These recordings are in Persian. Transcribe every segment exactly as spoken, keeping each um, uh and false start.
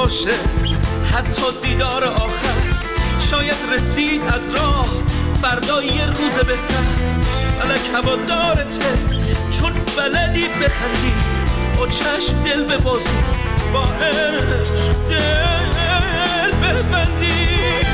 باشه حتی دیدار آخر، شاید رسید از راه فردا یه روز بهتر. فلک هوادارته چون بلدی بخندی، با چشم دل ببازی، با عشق دل ببندی.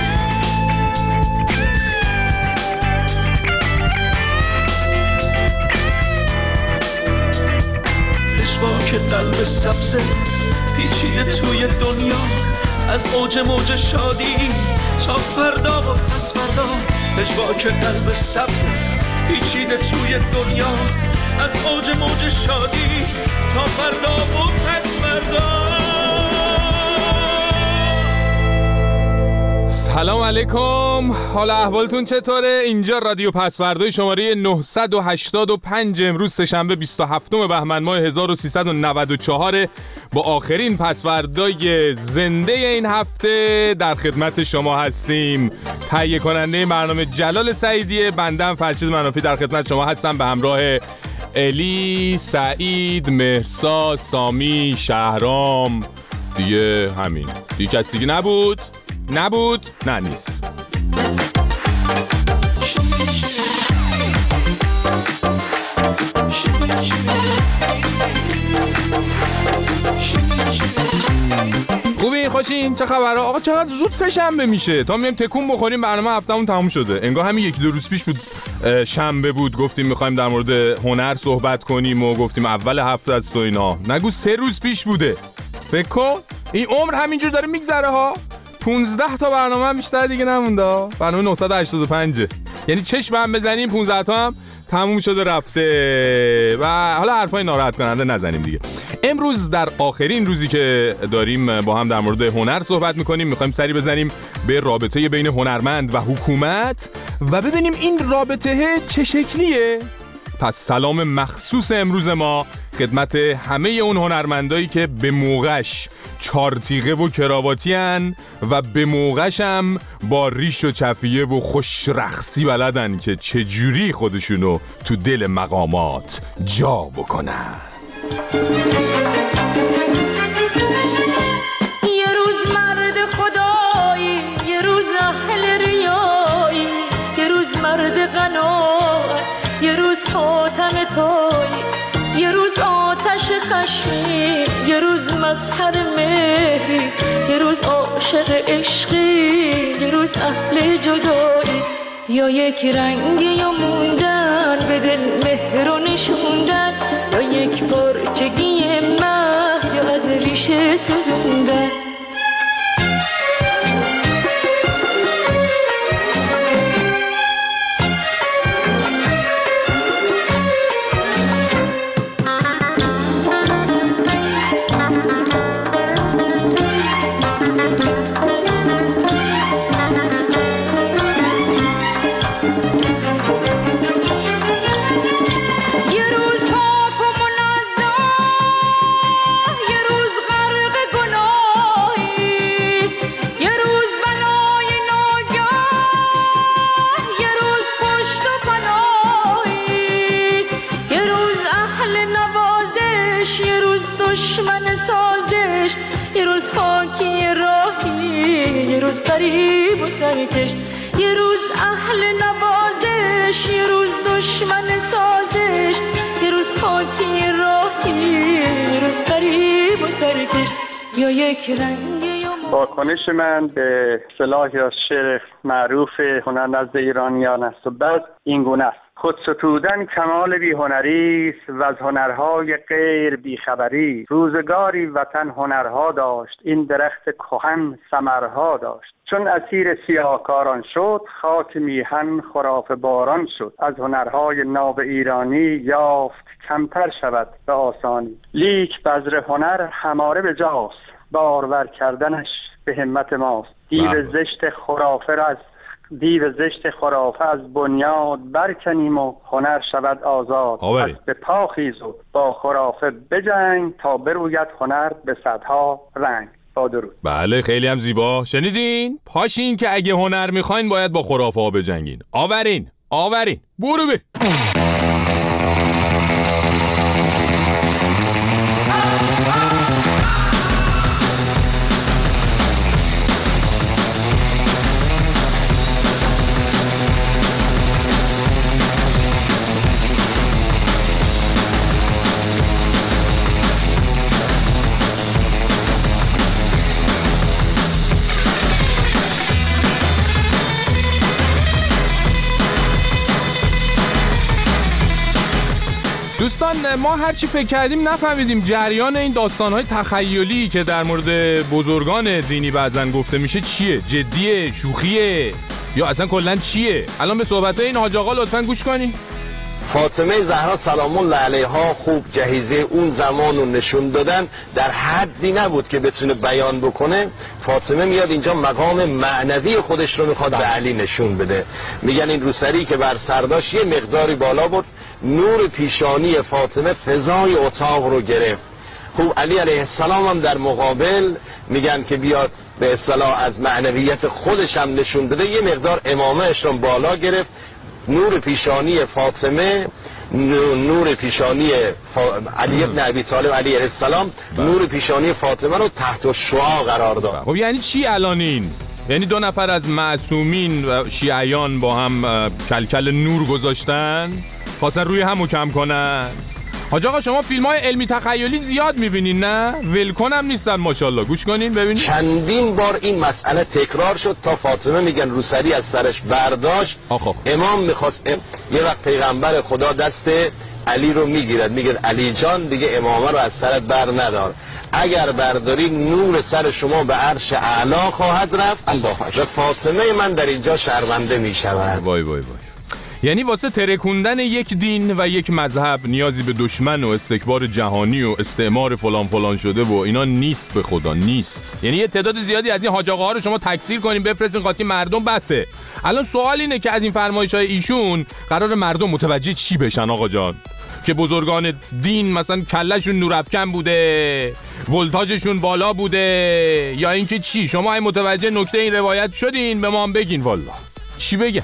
پشواک قلب سبزه پیچیده توی دنیا، از اوج موج شادی تا فردا و پس فردا. پشواک قلب سبزه پیچیده توی دنیا، از اوج موج شادی تا فردا و پس فردا. سلام علیکم، حالا احوالتون چطوره؟ اینجا رادیو پسوردای شماره نهصد و هشتاد و پنج، امروز سه‌شنبه بیست و هفتم بهمن ماه هزار و سیصد و نود و چهار با آخرین پسوردای زنده این هفته در خدمت شما هستیم. تهیه کننده برنامه جلال سعیدیه، بندم فرشید منافی در خدمت شما هستم به همراه الی، سعید، مهرسا، سامی، شهرام. دیگه همین، دیگه کس دیگه نبود؟ نبود؟ نه نیست. خوبین؟ خوشین؟ چه خبره؟ آقا چقدر زود سه شنبه میشه، تا میایم تکون بخوریم برنامه هفتمون تموم شده. انگار همین یکی دو روز پیش بود شنبه بود، گفتیم میخوایم در مورد هنر صحبت کنیم و گفتیم اول هفته است و اینا. نگو سه روز پیش بوده. فکر کن این عمر همینجور داره میگذره ها. پونزده تا برنامه هم بیشتر دیگه نمونده. برنامه نهصد و هشتاد و پنج، یعنی چشم هم بزنیم پونزده تا هم تموم شده رفته. و حالا حرفای ناراحت کننده نزنیم دیگه. امروز در آخرین روزی که داریم با هم در مورد هنر صحبت میکنیم، میخوایم سری بزنیم به رابطه بین هنرمند و حکومت و ببینیم این رابطه چه شکلیه. پس سلام مخصوص امروز ما خدمت همه اون هنرمندایی که به موقعش چارتیقه و کراواتی هن و به موقعش هم با ریش و چفیه و خوش رقصی بلدن که چجوری خودشونو تو دل مقامات جا بکنن. یه روز مرد خدایی، یه روز اهل ریایی، یه روز مرد قناعت، یه روز حاتم تایی، یه روز آتش خشمی، یه روز مظهر مهری، یه روز عاشق عشقی، یه روز اهل جدایی. یا یک رنگی یا موندن به دل مهر و نشوندن، یا یک پرچگی محض یا از ریشه سوزوندن. قریب و سرکش، یه روز اهل نوازش، یه روز دشمن سازش، یه روز خاکی راهی، یه روز قریب و سرکش. یا یک رنگ یا واکنش من به اصطلاحی از شعر معروف هنر نزد ایرانیان است و بعد این گونه است: خود ستودن کمال بی هنری است و از هنرهای غیر بیخبری. روزگاری وطن هنرها داشت، این درخت کهن ثمرها داشت. چون اسیر سیاهکاران شد، خاک میهن خرافه باران شد. از هنرهای ناب ایرانی یافت کمتر شود به آسانی. لیک بذر هنر هماره به جاست، بارور کردنش به همت ماست. دیو زشت خرافه را از دیو زشت خرافه از بنیاد برکنیم و هنر شود آزاد. پس به پا خیز و با خرافه بجنگ، تا بروید هنر به صدها رنگ. با درود. بله خیلی هم زیبا. شنیدین؟ پاشین که اگه هنر میخواین باید با خرافه ها بجنگین. آورین آورین برو بی. دوستان ما هرچی فکر کردیم نفهمیدیم جریان این داستان‌های تخیلی که در مورد بزرگان دینی بعضن گفته میشه چیه؟ جدیه؟ شوخیه؟ یا اصلا کلاً چیه؟ الان به صحبت‌های این حاج آقا لطفاً گوش کنین. فاطمه زهرا سلام الله علیها خوب جهیزه اون زمان رو نشون دادن، در حدی نبود که بتونه بیان بکنه. فاطمه میاد اینجا مقام معنوی خودش رو میخواد به علی نشون بده. میگن این روسری که بر سرداش یه مقداری بالا بود، نور پیشانی فاطمه فضای اتاق رو گرفت. خوب علی علیه السلام هم در مقابل میگن که بیاد به اصطلاح از معنویت خودش هم نشون بده، یه مقدار امامهش رو بالا گرفت. نور پیشانی فاطمه، نور پیشانی فا... علی ابن ابی طالب علیه السلام، نور پیشانی فاطمه رو تحت شعاع قرار داد. خب یعنی چی الان این؟ یعنی دو نفر از معصومین و شیعیان با هم کلکل نور گذاشتن، خواستن روی هم کم کنن. حاج آقا شما فیلم‌های علمی تخیلی زیاد می‌بینین نه؟ ولکن هم نیستن ماشاءالله. گوش کنین ببینین. چندین بار این مسئله تکرار شد تا فاطمه میگن روسری از سرش برداشت. آخ آخ. امام می‌خواست ام... یه وقت پیغمبر خدا دست علی رو میگیرد، میگه علی جان دیگه امامه رو از سرت بر ندار، اگر برداری نور سر شما به عرش اعلا خواهد رفت و فاطمه من در اینجا شرمنده میشود. وای وای وای. یعنی واسه ترکوندن یک دین و یک مذهب نیازی به دشمن و استکبار جهانی و استعمار فلان فلان شده و اینا نیست، به خدا نیست. یعنی یه تعداد زیادی از این حاج آقاها رو شما تکثیر کنین بفرستین قاطی مردم بسه. الان سوال اینه که از این فرمایش‌های ایشون قرار مردم متوجه چی بشن آقا جان؟ که بزرگان دین مثلا کلهشون نورافکن بوده، ولتاژشون بالا بوده، یا اینکه چی؟ شما این متوجه نکته این روایت شدین؟ به ما هم بگین والله. چی بگم؟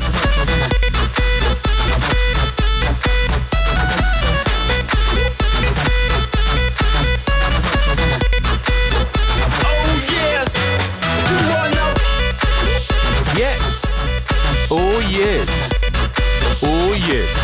Oh yes. Oh yes.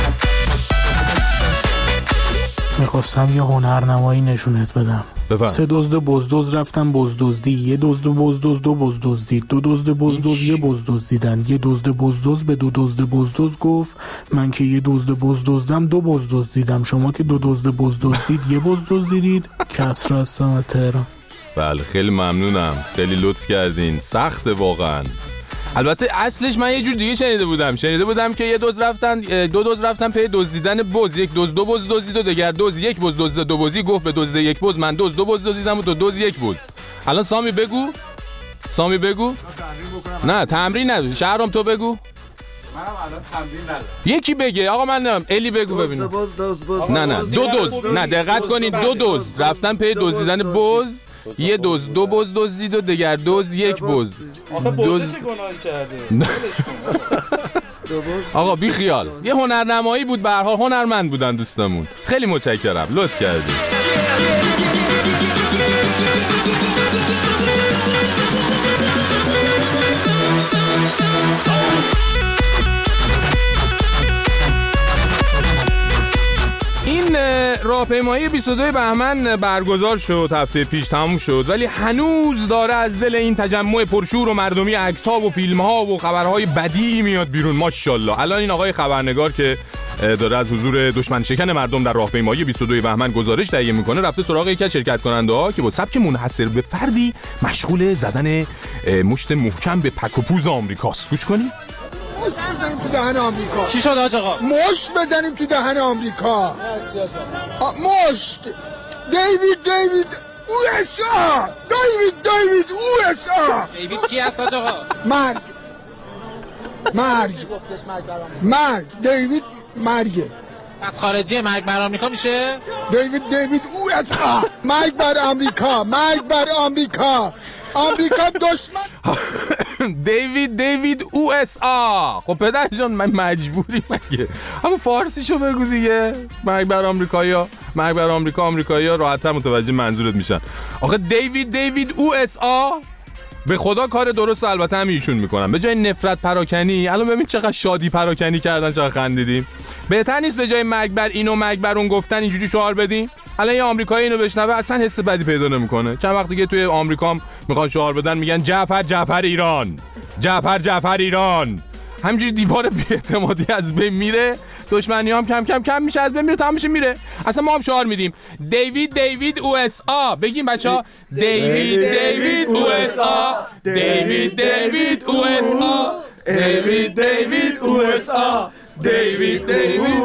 میخواستم یه هنرنمایی نشونت بدم. بفهم. سه دزد بزدز رفتن بزدزدی، یه دزد بزدز دو بزدزدید، دو دزد بزدز یه بزدزدیدن، یه دزد بزدز به دو دزد بزدز گفت من که یه دزد بزدزدم دو بزدزدیدم، شما که دو دزد بزدزدید یه بزدزدیدید. کسرا هستم از تهران. بله خیلی ممنونم، خیلی لطف کردین. سخته واقعا. البته اصلش من یه جور دیگه شنیده بودم شنیده بودم که یه دوز رفتن دو دوز رفتن پی دزدیدن بز، یک دوز دو بز دزدید و دگر دوز یک بز دزد دو بزی گفت به دزد یک بز من دوز دو بز دزدیدم و دو دوز یک بز. الان سامی بگو سامی بگو نه تمرین نداری. شهرام تو بگو. منم الان تمرین ندارم. یکی بگه آقا من نمیدونم. الی بگو ببینم. نه نه دو دوز نه دقت کنید دو دوز رفتن پی دزدیدن بز، یه دوز دو بز دزدید و دگر دوز یک بز. آخه بزدش گناهی کرده. آقا بی خیال، یه هنرنمایی بود، به هر حال هنرمند بودن دوستمون. خیلی متشکرم، لطف کردید. راهپیمایی بیست و دو بهمن برگزار شد، هفته پیش تموم شد، ولی هنوز داره از دل این تجمع پرشور و مردمی عکس‌ها و فیلم‌ها و خبرهای بدی میاد بیرون. ماشاءالله. الان این آقای خبرنگار که داره از حضور دشمن شکن مردم در راهپیمایی بیست و دو بهمن گزارش تهیه میکنه، رفته سراغ یکی از شرکت کننده‌ها که با سبک منحصر به فردی مشغول زدن مشت محکم به پک و پوز آمریکاست. گوش کنید. مشت بزنیم تو دهن آمریکا. چی شد آج آقا؟ مشت بزنیم تو دهن آمریکا. مشت. دیوید دیوید او اس آ. دیوید دیوید او اس آ. دیوید کی هست آج آقا؟ مرگ. مرگ. مرگ. دیوید مرگه. از خارجی مرگ بر آمریکا میشه؟ دیوید دیوید او اس آ. مرگ بر آمریکا. مرگ بر آمریکا. آمریکا دشمن. دیوید دیوید او اس آ. خب پدر جان من مجبوری مگه همون فارسیشو بگو دیگه. مرگ بر آمریکایا، مرگ بر آمریکا، آمریکایی‌ها راحت‌تر متوجه منظورت میشن. آخه دیوید دیوید او اس آ به خدا کار درست البته هم ایشون میکنن. به جای نفرت پراکنی الان ببین چقدر شادی پراکنی کردن، چقدر خندیدیم. بهتر نیست به جای مرگ بر این و مرگ بر اون گفتن اینجوری شعار بدیم؟ الان یه آمریکایی اینو بشنوه اصلا حس بدی پیدا نمیکنه. چند وقت دیگه توی آمریکا هم میخوان شعار بدن، میگن جعفر جعفر ایران، جعفر جعفر ایران. همینجوری دیوار بی‌اعتمادی از بین میره، دشمنی هم کم کم کم میشه، از بین میره، تمام میشه میره. اصلا ما هم شعار میدیم دیوید دیوید او اس آ. بگیم بچه‌ها دیوید دیوید او اس آ، دیوید دیوید او اس آ، دیوید دیوید او اس آ، دیوید دیوید.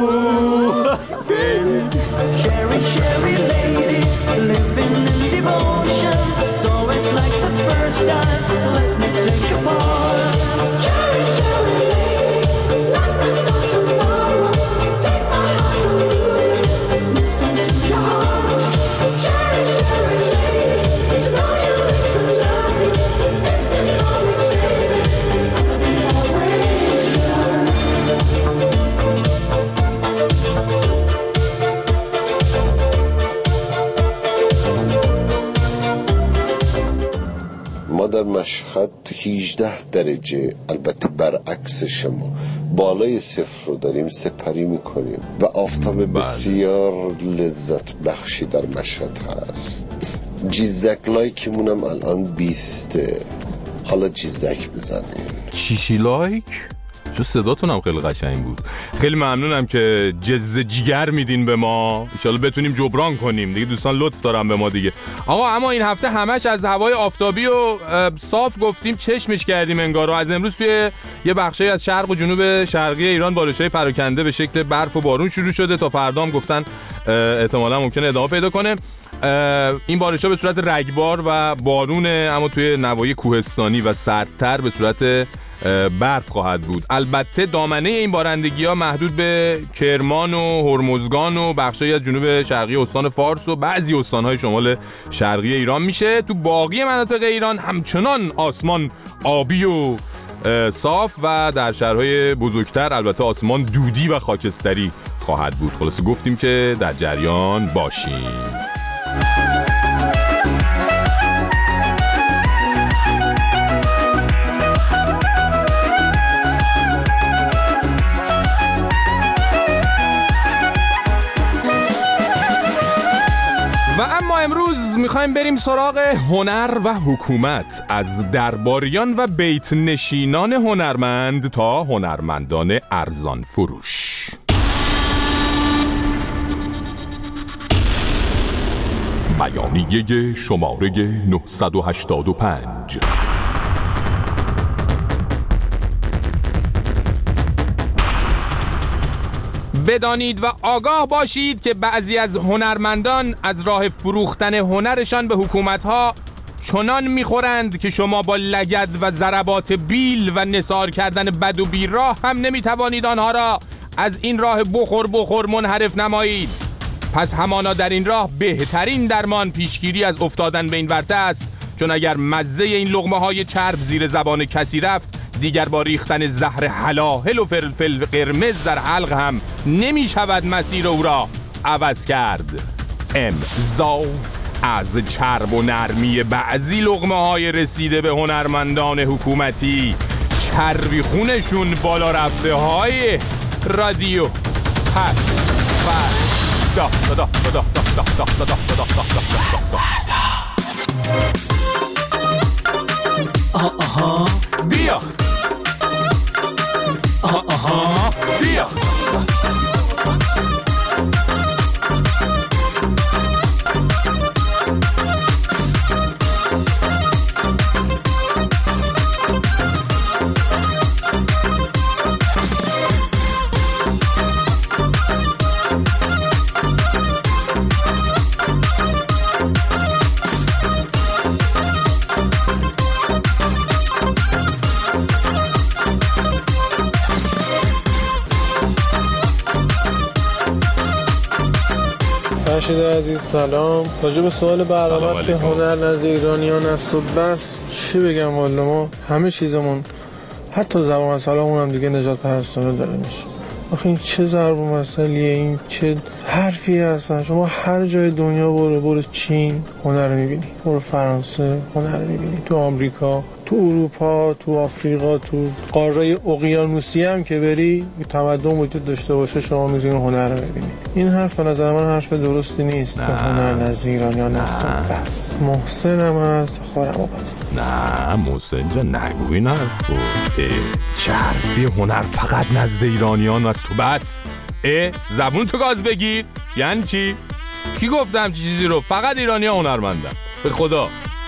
Sherry, Sherry lady, living in devotion. It's always like the first time. Let me take your part. Sherry, Sherry lady, life is not tomorrow. Take my heart and lose it. Listen to your heart. Sherry, Sherry lady, to know you is to love you. If you know me, baby, I'll be always yours. ما در مشهد هجده درجه، البته برعکس شما، بالای صفر رو داریم سپری میکنیم و آفتاب بسیار لذت بخشی در مشهد هست. جیزک لایکمونم الان بیسته. حالا جیزک بزنیم. چیشی لایک؟ چون صداتون هم خیلی قشنگ بود. خیلی ممنونم که جز جگر میدین به ما، انشالله بتونیم جبران کنیم دیگه. دوستان لطف دارم به ما دیگه. آقا اما این هفته همش از هوای آفتابی و صاف گفتیم، چشمش کردیم انگار. و از امروز توی یه بخشی از شرق و جنوب شرقی ایران بارش‌های پراکنده به شکل برف و بارون شروع شده. تا فردا هم گفتن احتمالاً ممکنه ادامه پیدا کنه. این بارش‌ها به صورت رگبار و بارونه، اما توی نواحی کوهستانی و سردتر به صورت برف خواهد بود. البته دامنه این بارندگی‌ها محدود به کرمان و هرمزگان و بخشایی از جنوب شرقی استان فارس و بعضی استان‌های شمال شرقی ایران میشه. تو باقی مناطق ایران همچنان آسمان آبی و صاف و در شهرهای بزرگتر البته آسمان دودی و خاکستری خواهد بود. خلاصه گفتیم که در جریان باشیم. و اما امروز میخوایم بریم سراغ هنر و حکومت، از درباریان و بیت نشینان هنرمند تا هنرمندان ارزان فروش. بیانیه شماره نهصد و هشتاد و پنج. بدانید و آگاه باشید که بعضی از هنرمندان از راه فروختن هنرشان به حکومت‌ها چنان می‌خورند که شما با لگد و ضربات بیل و نثار کردن بد و بیراه هم نمی‌توانید آنها را از این راه بخور بخور منحرف نمایید. پس همانا در این راه بهترین درمان پیشگیری از افتادن به این ورطه است، چون اگر مزه این لقمه‌های چرب زیر زبان کسی رفت، دیگر با ریختن زهر هلاهل و فلفل قرمز در حلق هم نمی شود مسیر او را عوض کرد. امضا از چرب و نرمی بعضی لقمه های رسیده به هنرمندان حکومتی، چربی خونشون بالا رفته های رادیو پس فردا دا دا دا دا دا دا دا دا دا دا آها بیا آها بیا فرشید عزیز سلام. راجع به سوال برنامه‌اش که هنر نزد ایرانیان است و بس چی بگم والا، ما همه چیزمون حتی زبان سلاممون هم دیگه نجات پرستانه داره میشه. آخه این چه ضرب المثلیه، این چه حرفی هستن. شما هر جای دنیا برو، برو چین هنر رو میبینی، برو فرانسه هنر رو میبینی، تو آمریکا، تو اروپا، تو آفریقا، تو قاره اقیانوسی هم که بری تمدن وجود داشته باشه شما میتونی هنر رو ببینی. این حرف به نظر من حرف درستی نیست که هنر نزد ایرانیان است. بس محسن هم از خارم آباد. نه محسن جان نگو این حرفو. چه حرفی؟ هنر فقط نزد ایرانیان است تو بس. اه زبون تو گاز بگیر. یعنی چی؟ کی گفتم چی چیزی رو؟ فقط ایرانی‌ها هنرمندن به خدا.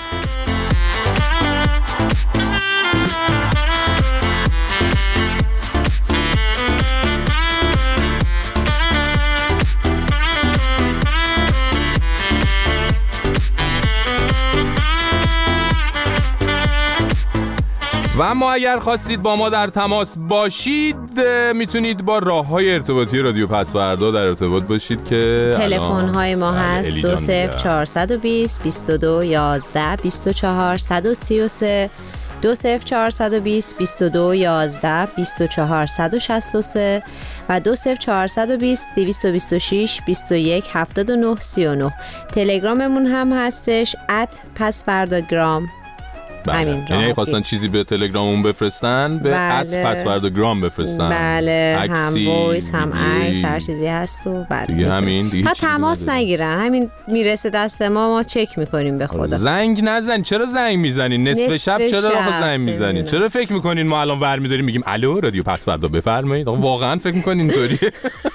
و اما اگر خواستید با ما در تماس باشید میتونید با راه‌های ارتباطی رادیو پسوردا در ارتباط باشید که تلفن‌های ما هست دو صفر چهارصد و بیست بیست و دو یازده بیست و چهار صد و سی و سه دو صفر چهارصد و بیست بیست و دو یازده بیست و چهار صد و شصت و سه و دو صفر چهارصد و بیست دویست و بیست و شش بیست و یک هفتاد و نه سی و نه. تلگراممون هم هستش ات پسورداگرام. بله. یعنی خواستن چیزی به تلگراممون بفرستن به ات پسورداگرام بفرستن. بله هم وایس هم عکس هر چیزی هست و بله دیگه همین دیگه ها تماس نگیرن، همین میرسه دست ما ما چک میکنیم. به خدا زنگ نزن. چرا زنگ میزنین نصف شب؟ چرا آقا زنگ میزنین؟ چرا فکر میکنین ما الان ور میداریم میگیم الو رادیو پسوردا بفرمایید؟ آقا واقعا فکر میکنین اینطوریه؟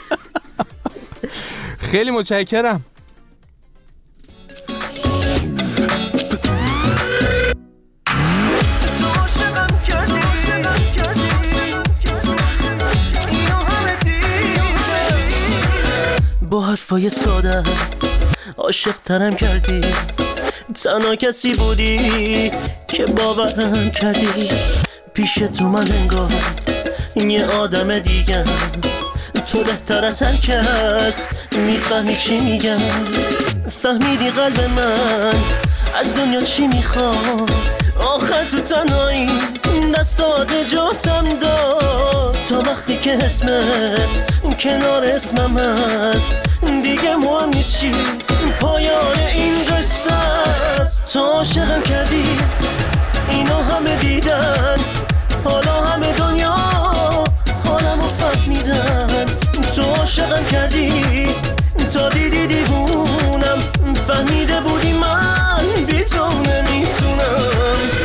خیلی متشکرم. با حرفای ساده عاشق تنم کردی، تنها کسی بودی که باورم کردی. پیش تو من انگار یه آدم دیگه، تو بهتر از هر کس میفهمی چی میگم. فهمیدی قلب من از دنیا چی میخواد، آخر تو تنهایی دست داده جاتم داد. تا وقتی که اسمت کنار اسمم هست دیگه مهم نیست چی پایان این قصه است. تو عاشقم کردی اینا همه دیدن، حالا همه دنیا حالمو فهمیدن. تو عاشقم کردی تا دیدی دیوونم، فهمیده بودی من بی تو نمیتونم.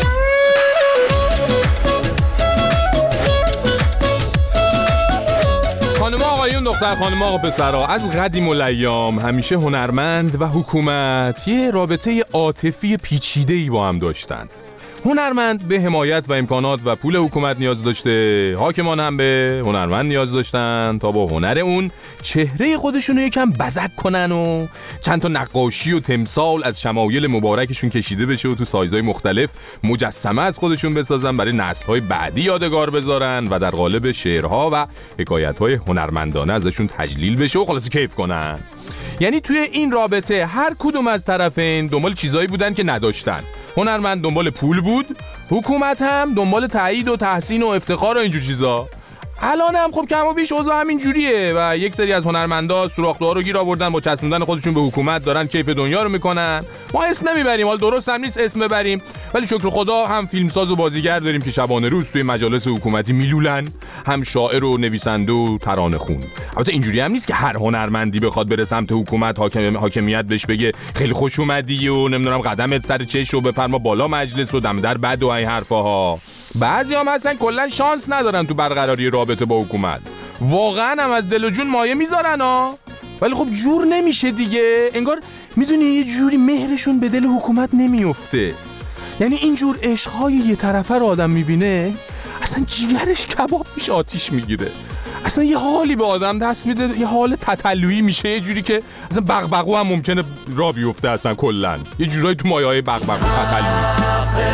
خانم آقایون دختر خانم آقا پسرها، از قدیم الایام همیشه هنرمند و حکومت یه رابطه عاطفی پیچیده‌ای با هم داشتن. هنرمند به حمایت و امکانات و پول حکومت نیاز داشته، حاکمان هم به هنرمند نیاز داشتن تا با هنر اون چهره خودشون رو یکم بزک کنن و چند تا نقاشی و تمثال از شمایل مبارکشون کشیده بشه و تو سایزهای مختلف مجسمه از خودشون بسازن برای نسل‌های بعدی یادگار بذارن و در قالب شعرها و حکایت‌های هنرمندانه ازشون تجلیل بشه و خلاص کیف کنن. یعنی توی این رابطه هر کدوم از طرفین دنبال چیزایی بودن که نداشتن. هنرمند دنبال پول بود، حکومت هم دنبال تایید و تحسین و افتخار و اینجور چیزا. الان هم خب کم و بیش اوضاع همین جوریه و یک سری از هنرمندا سوراخ‌دوها رو گیر آوردن با چسبوندن خودشون به حکومت دارن کیف دنیا رو میکنن. ما اسم نمیبریم، حال درست هم نیست اسم ببریم، ولی شکر خدا هم فیلمساز و بازیگر داریم که شبانه روز توی مجالس حکومتی میلولن، هم شاعر و نویسنده و ترانه خون. البته اینجوری هم نیست که هر هنرمندی بخواد بره سمت حکومت حاکم حاکمیت بهش بگه خیلی خوش اومدی و نمیدونم قدمت سر چش و بفرما بالا مجلس و دم در بد و این حرفاها. بعضیام اصلا کلا شانس ندارن تو برقراری رابطه با حکومت، واقعا هم از دل و جون مایه میذارن ها، ولی خب جور نمیشه دیگه. انگار میدونی یه جوری مهرشون به دل حکومت نمیفته. یعنی اینجور عشقهای یه طرفه رو آدم میبینه اصلا جیگرش کباب میشه، آتیش میگیره، اصلا یه حالی به آدم دست میده، یه حال تتلویی میشه، یه جوری که اصلا بغبغو هم ممکنه را بیفته اصلا کلا یه جورایی تو مایه‌های بغبغو تتلویی.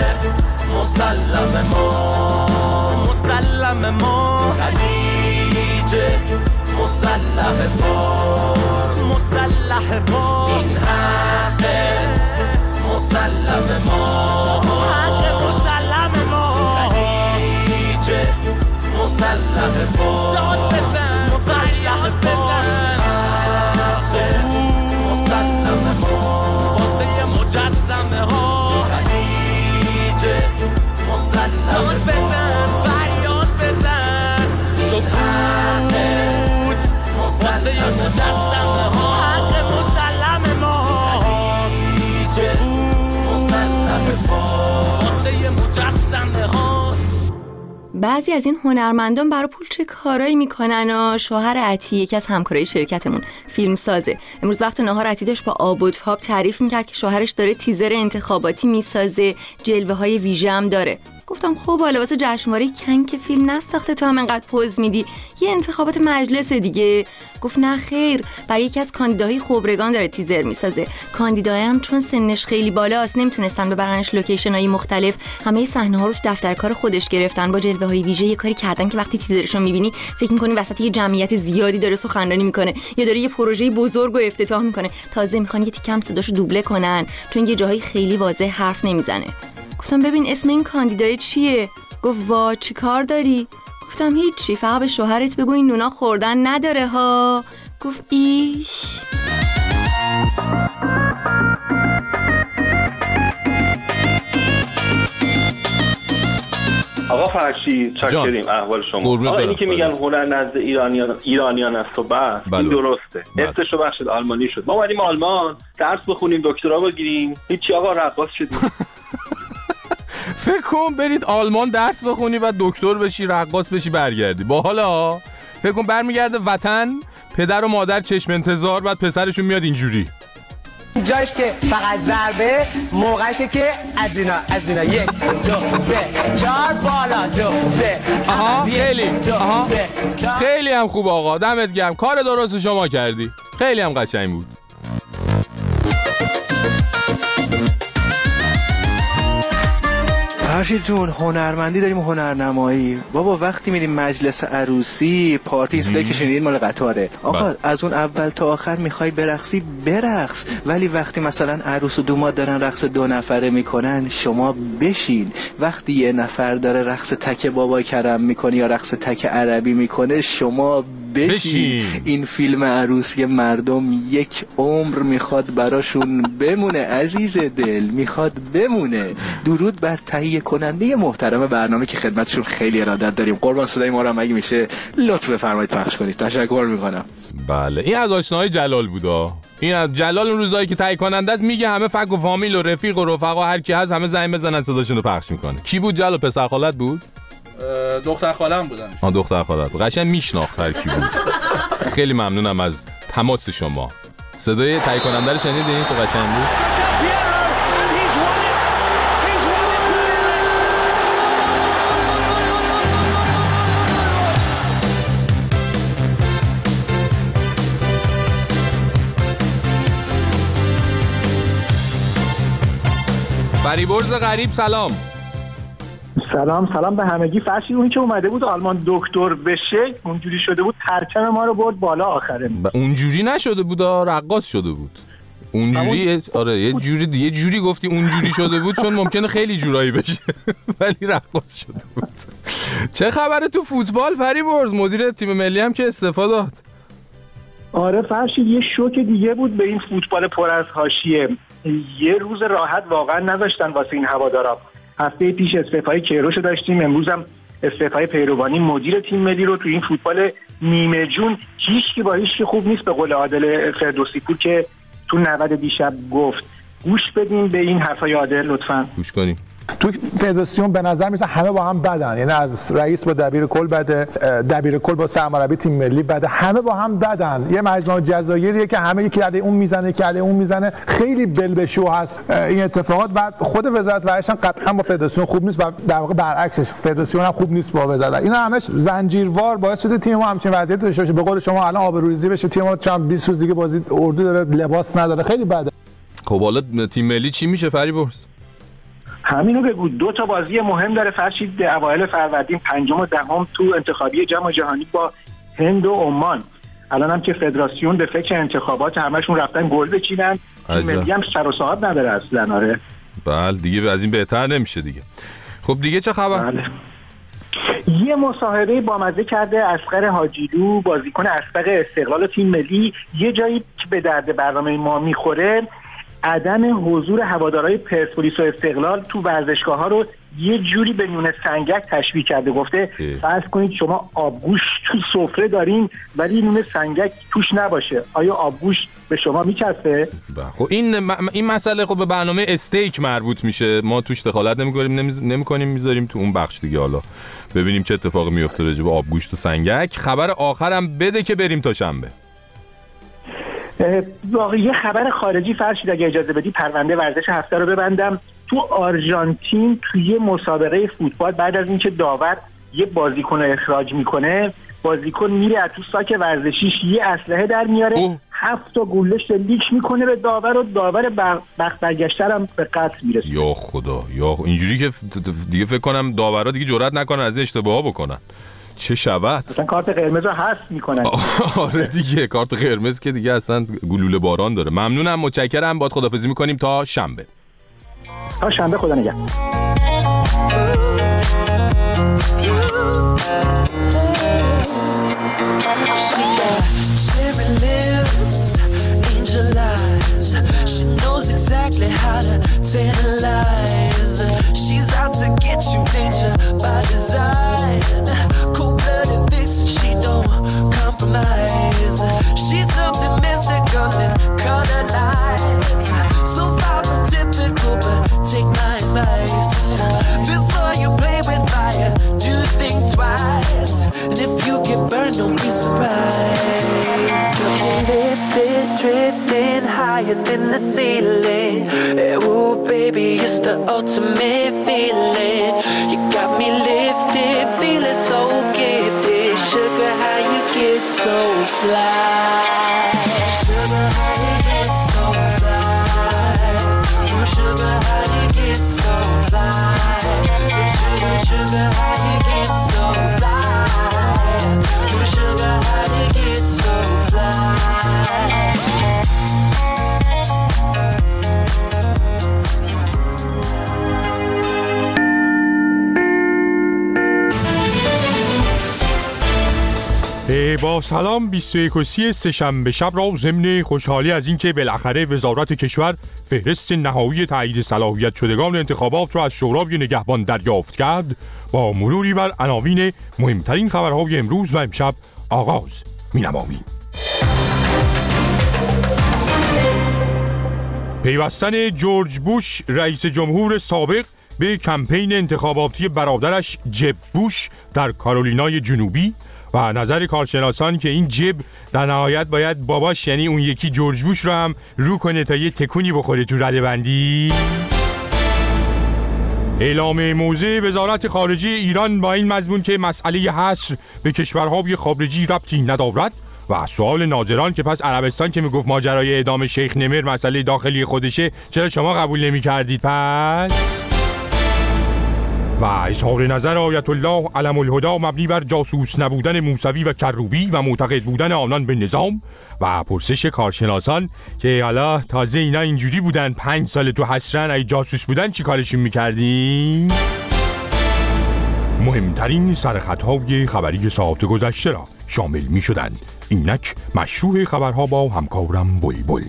مسلم ما مسلم ما خدیجه مسلح فاس مسلح فاس این حق مسلم ما حق مسلم ما خدیجه مسلح فاس داد بزن مسلح فاس بعضی از این هنرمندان برای پول چه کارایی میکنن و شوهر عطی یکی از همکارای شرکتمون فیلم سازه. امروز وقت نهار عطی داشت با آب و تاب تعریف میکرد که شوهرش داره تیزر انتخاباتی میسازه، جلوه های ویژه هم داره. گفتم خب حالا واسه جشنواره کن که فیلم نساخته تو هم انقدر پوز میدی، یه انتخابات مجلس دیگه. گفت نه خیر، برای یکی از کاندیداهای خبرگان داره تیزر میسازه. کاندیدای هم چون سنش خیلی بالاست نمیتونستن ببرنش لوکیشن‌های مختلف، همه صحنه‌ها رو تو دفتر کار خودش گرفتن، با جلوه‌های ویژه یه کاری کردن که وقتی تیزرشو میبینی فکر می‌کنی وسط یه جمعیت زیادی داره سخنرانی میکنه یا داره یه پروژه بزرگ و افتتاح میکنه. تازه میخوان یه تیکم صداشو دوبله کنن چون یه جاهای خیلی واضح حرف نمیزنه. گفتم ببین اسم این کاندیدای چیه؟ گفت وا چی کار داری؟ گفتم هیچی، فقط به شوهرت بگو این نونا خوردن نداره ها. گفت ایش. آقا فرشی چاکریم، احوال شما؟ آقا اینی که میگن هنر نزد ایرانیان ایرانیان است و بس این درسته. اسمشو بخشید آلمانی شد. ما اومدیم آلمان درس بخونیم، دکترا بگیریم، هیچی آقا رقاص شدیم. فکر کن برید آلمان درس بخونی و دکتر بشی، رقاص بشی، برگردی. با حالا فکر کن برمیگرده وطن، پدر و مادر چشم انتظار، بعد پسرشون میاد اینجوری جایش که فقط ضربه، موقعشه که از اینا از اینا یک دو سه چهار بالا دو سه. آها خیلی آها خیلی هم خوب آقا، دمت گرم، کار درست شما کردی، خیلی هم قشنگ بود. فرشید جون، هنرمندی داریم و هنرنمایی. بابا وقتی میریم مجلس عروسی پارتی اسلای که شنیدین مال قطاره آقا با. از اون اول تا آخر میخوای برقصی برقص، ولی وقتی مثلا عروس و دوماد دارن رقص دو نفره میکنن شما بشین. وقتی یه نفر داره رقص تک بابا کرم میکنه یا رقص تک عربی میکنه شما بشین, بشین. این فیلم عروسی مردم یک عمر میخواد براشون بمونه عزیز دل، میخواد بمونه. درود بر تهیه کننده محترم برنامه که خدمتشون خیلی ارادت داریم. قربان صدای ما رو هم اگه میشه لطف بفرمایید پخش کنید. تشکر میکنم. بله این از آشناهای جلال بودا. این از جلال اون روزایی که تهیه کننده است میگه همه فک و فامیل و رفیق و رفقا هر کی هست همه زنگ بزنن صداشون رو پخش میکنه. کی بود جلال؟ پسر خالت بود؟ دختر خالم بودن. آ دختر خالت بود. قشنگ میشناخت هر کی بود. خیلی ممنونم از تماس شما. صدای تهیه کننده رو شنیدین چه قشنگ بود؟ فریبرز غریب سلام. سلام سلام به همگی. فرشید اونی که اومده بود آلمان دکتر بشه اونجوری شده بود پرچم ما رو برد بالا آخره. اونجوری نشده بود، رقاص شده بود. اونجوری آره یه جوری یه جوری گفتی اونجوری شده بود چون ممکنه خیلی جورایی بشه ولی رقاص شده بود. چه خبره تو فوتبال فریبرز؟ مدیر تیم ملی هم که استعفا داد. آره فرشید یه شوک دیگه بود به این فوتبال پر از حاشیه. یه روز راحت واقعا نذاشتن واسه این هوادارا. هفته پیش استعفای کیروش داشتیم، امروز هم استعفای پیروانی مدیر تیم ملی رو. تو این فوتبال نیمه جون هیچ کی با هیچ کی خوب نیست، به قول عادل فردوسی پور که تو نود دیشب گفت. گوش بدیم به این حرفای عادل لطفاً. گوش کنیم. تو فدراسیون به نظر میاد همه با هم بدن، یعنی از رئیس با دبیر کل بده، دبیر کل با سرمربی تیم ملی بده، همه با هم بدن. یه مجموعه جزایریه که همه یکی علی اون میزنه که علی اون میزنه، خیلی بلبشو هست این اتفاقات. بعد خود وزارت ورزش قطعا با فدراسیون خوب نیست و در واقع برعکسش فدراسیون هم خوب نیست با وزارت. اینا همش زنجیروار باعث شده تیم ما همچین وضعیت داشته باشه. به قول شما الان آبروریزی بشه، تیم ما چند بیست روز دیگه بازی اردو داره، لباس نداره، خیلی بده. خب حالا تیم ملی چی میشه فریبرز؟ همینو بگو. دو تا بازی مهم داره فرشید اوایل فروردین، پنجم و دهم تو انتخابی جام جهانی با هند و عمان. الان هم که فدراسیون به فکر انتخابات همشون رفتن گل بچینن. ملی هم سر و صاحب نداره اصلا. آره بله دیگه از این بهتر نمیشه دیگه. خب دیگه چه خبر؟ بله. یه مصاحبه با مزه کرده اصغر حاجیلو بازیکن اسبق استقلال تیم ملی. یه جایی که به درد برنامه ما میخوره عدم حضور هوادارهای پرسپولیس و استقلال تو ورزشگاه‌ها رو یه جوری به نون سنگک تشبیه کرده، گفته فرض کنید شما آبگوشت تو سفره دارین ولی نون سنگک توش نباشه، آیا آبگوشت به شما میچسبه؟ خب این م... این مسئله خب به برنامه استیک مربوط میشه، ما توش دخالت نمی‌کنیم نمی... نمی‌کنیم میذاریم تو اون بخش دیگه، حالا ببینیم چه اتفاقی میفته راجع به آبگوشت و سنگک. خبر آخرم بده که بریم تا شنبه. واقعا یه خبر خارجی فرشید اگه اجازه بدی پرونده ورزش هفته رو ببندم. تو آرژانتین توی مسابقه فوتبال بعد از اینکه داور یه بازیکن رو اخراج میکنه، بازیکن میره از تو ساک ورزشیش یه اسلحه در میاره، هفت تا گوله شلیک میکنه به داور و داور بخت برگشته هم به قتل میرسه. یا خدا، یا اینجوری که دیگه فکر کنم داورا دیگه جرئت نکنن از اشتباها بکنن. چه شود؟ مثلا کارت قرمز رو حذف میکنن. آره دیگه، کارت قرمز که دیگه اصلا گلوله باران داره. ممنونم، متشکرم، باهات خداحافظی میکنیم تا شنبه. تا شنبه، خدا نگهدار. She's something mystical and color-lights. So far from typical, but take my advice. Before you play with fire, do think twice. And if you get burned, don't be surprised. Lifted, drifting higher than the ceiling. Ooh, baby, it's the ultimate feeling. You got me lifted, feeling so gifted. Sugar, how you get so fly? Sugar, how you get so fly? Ooh, sugar, how you get so fly? Sugar, sugar, how you get so fly? Ooh, sugar, how you get so fly? با سلام، بیست و یکم سه‌شنبه شب را ضمن خوشحالی از اینکه بالاخره وزارت کشور فهرست نهایی تایید صلاحیت شدگان انتخابات را از شورای نگهبان دریافت کرد، با مروری بر عناوین مهمترین خبرهای امروز و امشب آغاز می‌نماییم. پیوستن جورج بوش رئیس جمهور سابق به کمپین انتخاباتی برادرش جب بوش در کارولینای جنوبی و نظر کارشناسان که این جب در نهایت باید باباش یعنی اون یکی جورج بوش رو هم رو کنه تا یه تکونی بخوره تو ردبندی. اعلام موضع وزارت خارجه ایران با این مضمون که مسئله حصر به کشورهای خارجی ربطی ندارد و سوال ناظران که پس عربستان که میگفت ماجرای اعدام شیخ نمر مسئله داخلی خودشه، چرا شما قبول نمی کردید پس؟ و اظهار نظر آیت الله علم الهدا مبنی بر جاسوس نبودن موسوی و کروبی و معتقد بودن آنان به نظام و پرسش کارشناسان که حالا تازه اینا اینجوری بودن پنج سال تو حسرن ای جاسوس بودن چی کارشون میکردیم؟ مهمترین سرخطهای خبری ساعت گذشته را شامل میشدند. اینک مشروع خبرها با همکارم بلبل.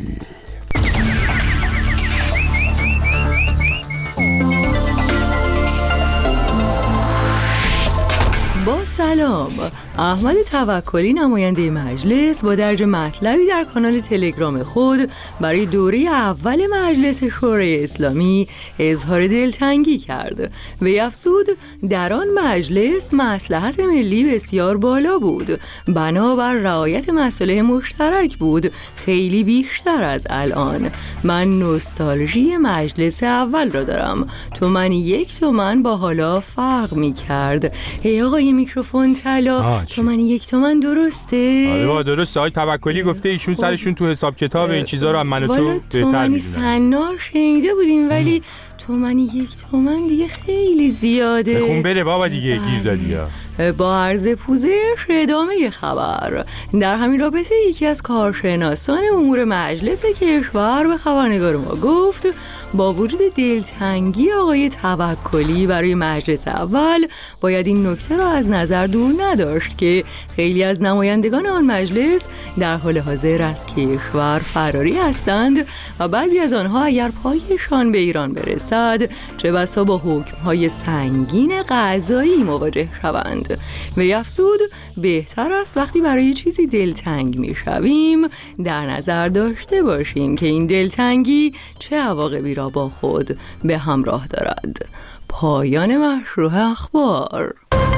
با سلام، احمد توکلی نماینده مجلس با درج مطلبی در کانال تلگرام خود برای دوره اول مجلس شورای اسلامی اظهار دلتنگی کرد. وی افزود در آن مجلس مصلحت ملی بسیار بالا بود، بنابر رعایت مسئله مشترک بود، خیلی بیشتر از الان. من نوستالژی مجلس اول را دارم، تومن یک تومن با حالا فرق می کرد. ای آقای میکروفون طلا، تومن یک تومن درسته؟ آره با درسته. آقای توکلی گفته ایشون سرشون تو حساب کتاب این چیزا رو من و تو بهتر میدونن. تومنی سنار شنیده بودیم ولی ام. تومنی یک تومن دیگه خیلی زیاده. بخون بره بابا دیگه، گیر دادی ها. با عرض پوزش ادامه خبر. در همین رابطه یکی از کارشناسان امور مجلس کشور به خبرنگار ما گفت با وجود دلتنگی آقای توکلی برای مجلس اول باید این نکته را از نظر دور نداشت که خیلی از نمایندگان آن مجلس در حال حاضر از کشور فراری هستند و بعضی از آنها اگر پایشان به ایران برسد چه بسا با حکم‌های سنگین قضایی مواجه شوند. و افزود بهتر است وقتی برای چیزی دلتنگ می‌شویم در نظر داشته باشیم که این دلتنگی چه عواقبی را با خود به همراه دارد. پایان مشروع اخبار.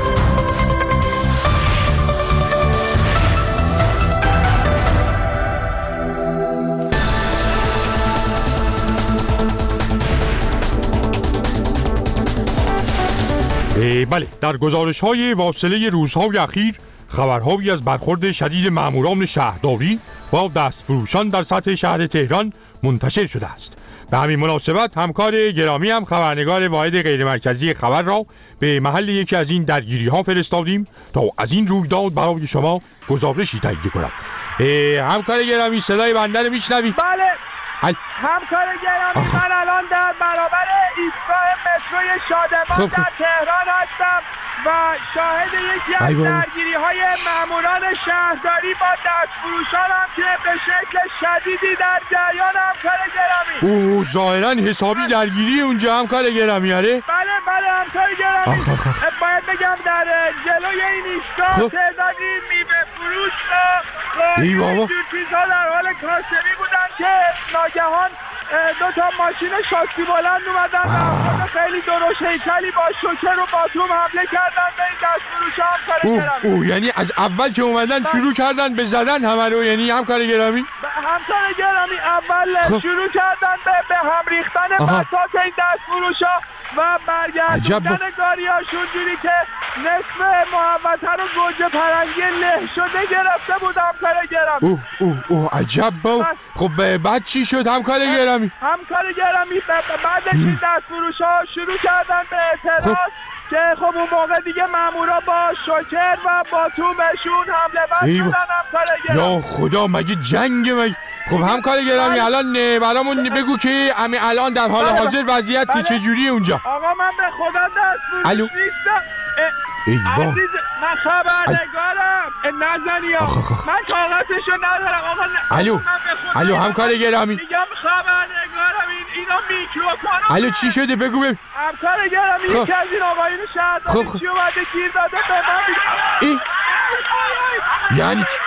بله، در گزارش‌های واصله روزهای اخیر خبرهایی از برخورد شدید ماموران شهرداری با دستفروشان در سطح شهر تهران منتشر شده است. به همین مناسبت همکار گرامی هم خبرنگار واحد غیرمرکزی خبر را به محل یکی از این درگیری‌ها فرستادیم تا از این رویداد برای شما گزارشی تهیه کند. همکار گرامی صدای بنده رو میشنوید؟ بله. حل. همکار گرامی من الان در برابر ایستگاه متروی شادمان خب. در تهران هستم و شاهد یکی از درگیری‌های ماموران شهرداری با دستفروشانم که به شکل شدیدی در جریان. همکار گرامی اوه ظاهراً حسابی درگیری اونجا همکار گرامی. آره بله بله همکار گرامی. آخ آخ آخ. باید بگم در جلوی این ایستگاه خب. تعدادی میوه فروش و ای بابا. اینجور چیزها در حال کاسبی بودن که ناگهان دو تا ماشین شاسی بلند اومدن و خیلی درشت هیکلی با شوکر و باتوم حمله کردن به این دستفروشا. همکار گرامی اوه اوه یعنی از اول که اومدن شروع کردن به زدن همه رو، یعنی همکار گرامی؟ همکار گرامی اول خب. شروع کردن به به هم ریختن بساط این دستفروشا و برگردوندن گاریاشون جوری که نصف محوطه رو گوجه پرنگی له شده گرفته بود. همکار گرامی اوه اوه اوه عجب با. خب بعد چی شد همکار گرامی؟ همکار گرامی بعدش این دستفروشا شروع کردن به اعتراض که خب اون موقع دیگه مامورا با شوکر و باتوم بهشون حمله ور شدن. همکار گرامی یا خدا مگه جنگ مگه؟ خب همکار گرامی الان برامون بگو که همین الان در حال حاضر وضعیت چجوریه اونجا؟ آقا من به خدا دستفروش نیستم. ایوا عزیز من خبرنگارم. نزنی آقا من کاغذشو ندارم آقا. الو الو همکار گرامی میگم خبرنگارم. این اینا میکروفون. الو چی شده بگو ببین. همکار گرامی یکی از این آقایون شهرداری چی اومده گیر داده به من. ای یعنی چی؟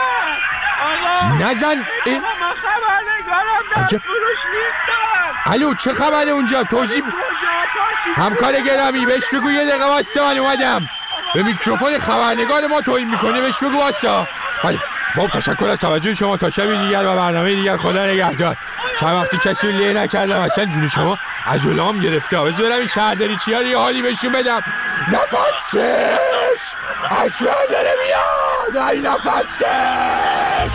نزن. من خبرنگارم دستفروش نیستم. الو چه خبره اونجا؟ توضیح همکار گرامی بهش بگو یه دقیقه واسه من اومدم. به میکروفون خبرنگار ما توهین میکنه بهش بگو واسه. بله با تشکر از توجه شما تا شبی دیگر و برنامه دیگر. خدا نگهدار. چند وقتی کسی له نکردم اصلا جون شما از اولام گرفته. بذار برم این شهرداری چیا رو یه حالی بهشون بدم. نفس کش اکرام داره میاد. ای نفس کش.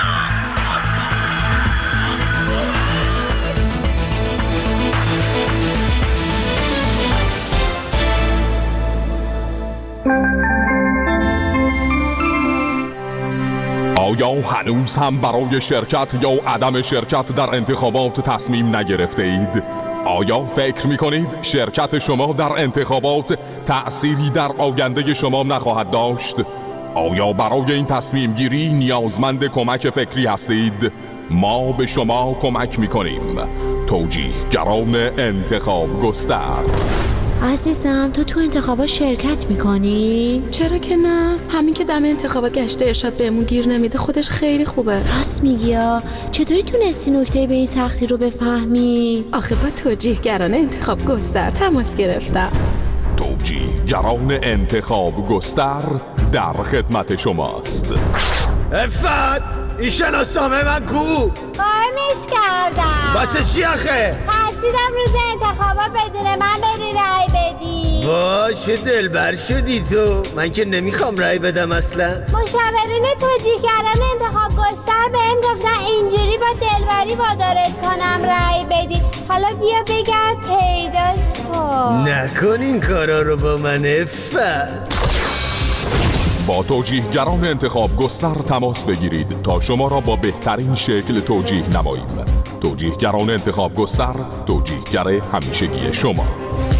آیا هنوز هم برای شرکت یا عدم شرکت در انتخابات تصمیم نگرفته اید؟ آیا فکر می کنید شرکت شما در انتخابات تأثیری در آینده شما نخواهد داشت؟ آیا برای این تصمیم گیری نیازمند کمک فکری هستید؟ ما به شما کمک می کنیم. توجیهگران انتخاب گستر. عزیزم تو تو انتخابات شرکت میکنی؟ چرا که نه؟ همین که دم انتخابات گشت ارشاد بهمون گیر نمیده خودش خیلی خوبه. راست میگی ها. چطوری تونستی نکته به این سختی رو بفهمی؟ آخه با توجیهگران انتخاب گستر تماس گرفتم. توجیهگران انتخاب گستر در خدمت شماست. افت این شناسنامه من کو؟ قایمش کردم. واسه چی آخه؟ ترسیدم روز انتخابات بدون من بری رای بدی. وای چه دلبر شدی تو. من که نمیخوام رای بدم اصلا. مشاورین توجیهگران انتخاب گستر بهم گفتن اینجوری با دلبری وادارت کنم رای بدی. حالا بیا بگرد پیداش کن. نکن این کارا رو با من افت. با توجیهگران انتخاب گستر تماس بگیرید تا شما را با بهترین شکل توجیه نماییم. توجیهگران انتخاب گستر، توجیهگر همیشگی شما.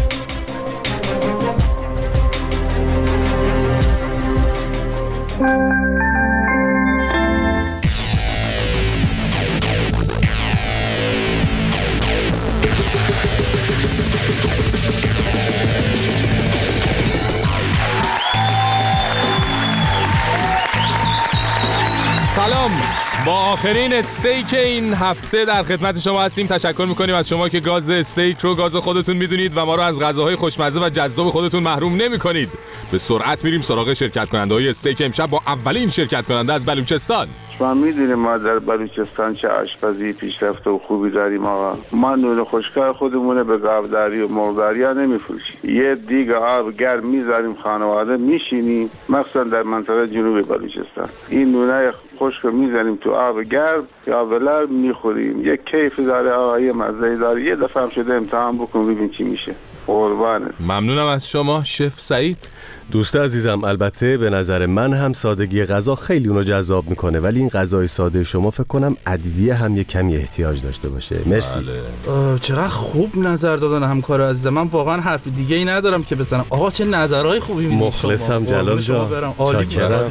سلام، با آخرین استیک این هفته در خدمت شما هستیم. تشکر میکنیم از شما که گاز استیک رو گاز خودتون میدونید و ما رو از غذاهای خوشمزه و جذاب خودتون محروم نمیکنید. به سرعت میریم سراغ شرکت کننده های استیک امشب با اولین شرکت کننده از بلوچستان. شما میدونیم ما در بلوچستان چه آشپزی پیشرفته و خوبی داریم آقا. ما نون خشکای خودمونه به گاوداری و مرغداری ها نمیفروشیم. یه دیگ آب گرم میذاریم خانواده میشینیم، مخصوصا در منطقه جنوب بلوچستان. این نونای خشک رو میزنیم تو آب گرم یا ولر میخوریم. یه کیفی داره آقا، یه مزه‌ای داره. یه دفعه هم شده امتحان بکن ببین چی میشه. قربانت. ممنونم از شما شف سعید. دوست عزیزم، البته به نظر من هم سادگی غذا خیلی اونو جذاب میکنه، ولی این غذای ساده شما فکر کنم ادویه هم یه کمی احتیاج داشته باشه. مرسی. بله. چقدر خوب نظر دادن همکار عزیزم. من واقعا حرف دیگه ای ندارم که بزنم. آقا چه نظرهای خوبی میدید. مخلصم جلال جان. چاکرم.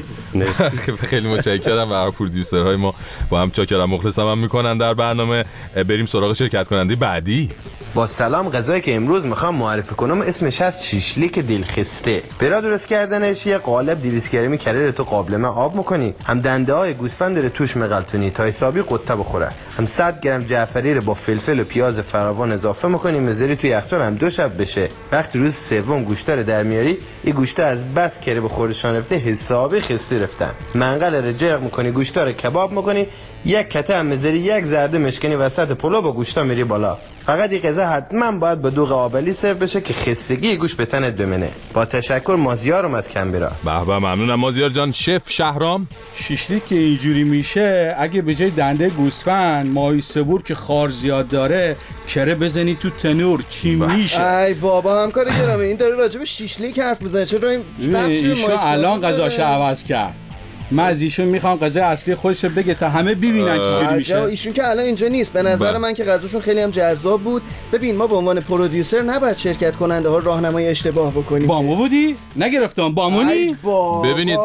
خیلی متشکرم. و پرودیوسرهای ما با هم چاکرم مخلصم هم میکنن در برنامه. بریم سراغ شرکت کننده بعدی. با سلام، غذایی که امروز میخوام معرفی کنم اسمش هست شیشلیک دلخسته. برای درست کردنش یه قالب دویست گرمی کره تو قابلمه آب میکنی، هم دنده های گوسفند رو توش مغلطونی تا حسابی قطه بخوره، هم صد گرم جعفری رو با فلفل و پیاز فراوان اضافه میکنی، میذاری توی یخچال هم دو شب بشه. وقتی روز سوم گوشت رو در میاری، این گوشت از بس کره به خوردشان رفته حسابی خسته رفتن. منقل رو جرق میکنی، گوشت رو کباب میکنی، یک کته هم میذاری، یک زرده مشکنی وسط پلو با گوشتا میری بالا. فقط این غذا حتما باید با دوغ آبلی سرو بشه که خستگی گوش به تنت بمنه. با تشکر، مازیارم از کمبرا. به به، ممنونم مازیار جان. شف شهرام. شیشلیک که اینجوری میشه اگه به جای دنده گوسفند ماهی سبور که خار زیاد داره کره بزنی تو تنور چی میشه؟ ای بابا همکار گرامی، این داره راجع به شیشلیک حرف میزنه. چرا این ایشون الان غذاش عوض کرد؟ من از ایشون میخوام غذای اصلی خودش رو بگه تا همه ببینن چجوری میشه. ایشون که الان اینجا نیست. به نظر با. من که غذاشون خیلی هم جذاب بود. ببین، ما به عنوان پرودیوسر نباید شرکت کننده ها راهنمای اشتباه بکنیم. با ما بودی؟ نگرفتم بامونی؟ با. ببینید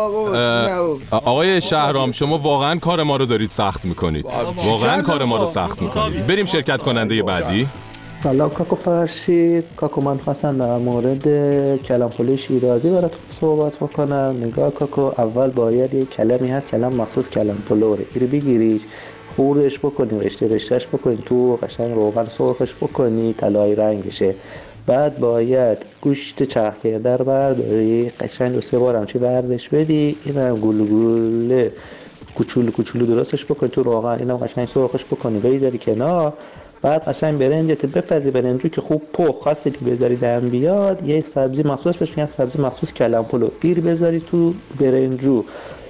آقای شهرام، شما واقعا کار ما رو دارید سخت میکنید. واقعا کار ما رو سخت میکنید. بریم شرکت کننده بعدی. سلام کاکو فرشید. کاکو، من خواستم در مورد کلم‌پلوی شیرازی براتون صحبت بکنم. نگاه کاکو، اول باید یه کلمی هست، کلم مخصوص کلم‌پلو رو اینو بگیریش، خوردش بکنی، رشته رشتهش بکنی تو، قشنگ روغن سرخش بکنی طلایی رنگ بشه. بعد باید گوشت چرخ کرده رو برداری، قشنگ دو سه بار همچی بردش بدی، اینم گلو گله کوچولو کوچولو درستش بکنی تو روغن، اینم قشنگ سرخش بکنی بذاری کنار. بعد قشنگ برنجت بپزی، برنجو که خوب پخ خاصی که بذاری دم بیاد، یه سبزی مخصوص بهش میگن سبزی مخصوص کلم‌پلو، گیر بذاری تو برنجو،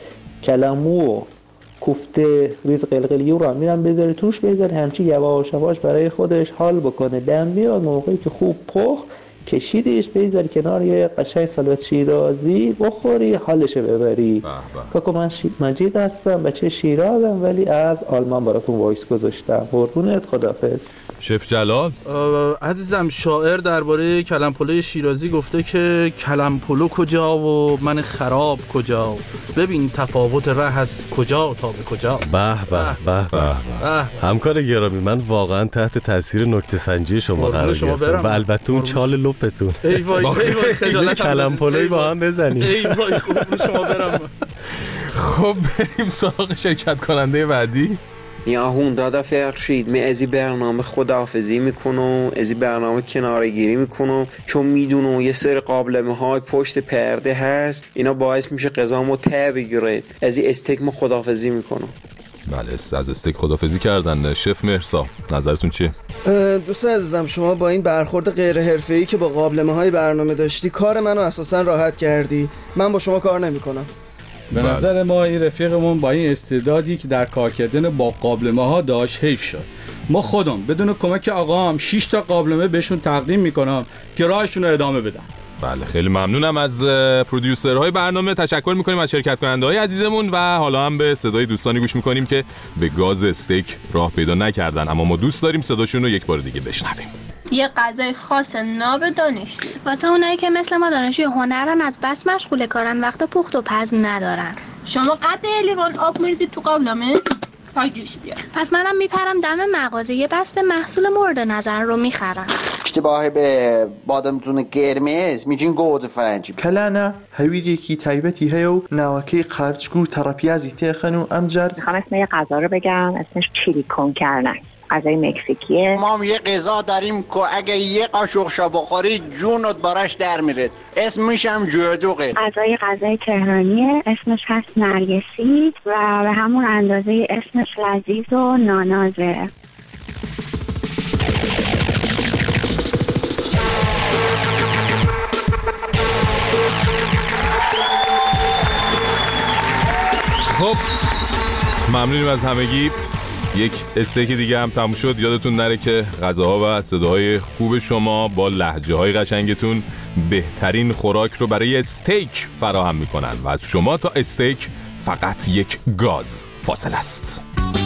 کلمو کوفته ریز قلقلی رو هم میرم بذاری توش، بذاری همچی یواش یواش برای خودش حال بکنه دم بیاد. موقعی که خوب پخ کشیدیش بذاری کنار، یه قشنگ سالاد شیرازی بخوری، حالش ببری. کاکو، من شی... مجید هستم، بچه شیرازم ولی از آلمان براتون وایس گذاشتم. قربونت، خدافظ. شف جلال. عزیزم، شاعر درباره کلم‌پلوی شیرازی گفته که کلم‌پلو کجا و من خراب کجا، ببین تفاوت ره از کجا تا به کجا. به به به به. همکار گرامی، من واقعا تحت تاثیر نکته سنجی شما قرار گرفتم و البته اون چال لپتون. ای وای ای وای خجالتم. کلم‌پلوی با هم بزنیم. ای وای خوب شما برم. خب بریم سراغ شرکت کننده بعدی. یا هوندادا فرشید، می ازی برنامه خداحافظی میکنم، ازی برنامه کناره گیری میکنم، چون میدونم یه سری قابلمه های پشت پرده هست، اینا باعث میشه غذامو ته بگیره. ازی استیک ما خداحافظی میکنم. بله، از استیک خداحافظی کردن. شف مرسا، نظرتون چیه؟ دوست عزیزم، شما با این برخورد غیر حرفه‌ای که با قابلمه های برنامه داشتی کار منو اساسا راحت کردی. من با شما کار نمیکنم. به نظر ما این رفیقمون با این استعدادی که در کار کردن با قابلمه ها داشت حیف شد. ما خودم بدون کمک آقام شش تا قابلمه بهشون تقدیم میکنم که راهشون رو ادامه بدن. بله خیلی ممنونم از پرودیوسرهای برنامه. تشکر میکنیم از شرکت کننده های عزیزمون و حالا هم به صدای دوستانی گوش میکنیم که به گاز استیک راه پیدا نکردن، اما ما دوست داریم صداشون رو یک بار دیگه بشنویم. یه غذای خاص ناب دانشجو واسه اونایی که مثل ما دانشجوی هنرن، از بس مشغول کارن، وقت پخت و پز ندارن. شما قد لیوان آب میریزید تو قابلمه پای جوش بیار. پس منم میپرم دم مغازه یه بسته محصول مورد نظر رو میخرم. اشتباه به بادمجون قرمز میگین گوجه فرنگی. کلانه هویدێکی تایبەتی هەیە و ناوەکەی قارچک و تەڕەپیازی تێخەن و ئەمجار میخوام اسم یه غذا رو بگم، اسمش چیلی کن کردن، غذای مکزیکیه. ما هم یه غذا داریم که اگه یه قاشق شا بخوری جونت براش در میره، اسمش هم جودوقه. غذای غذای تهرانیه، اسمش هست نرگسی و به همون اندازه اسمش لذیذ و نانازه. خب ممنونیم از همگی. یک استیک دیگه هم تموم شد. یادتون نره که غذاها و صداهای خوب شما با لهجه های قشنگتون بهترین خوراک رو برای استیک فراهم میکنن و از شما تا استیک فقط یک گاز فاصله است.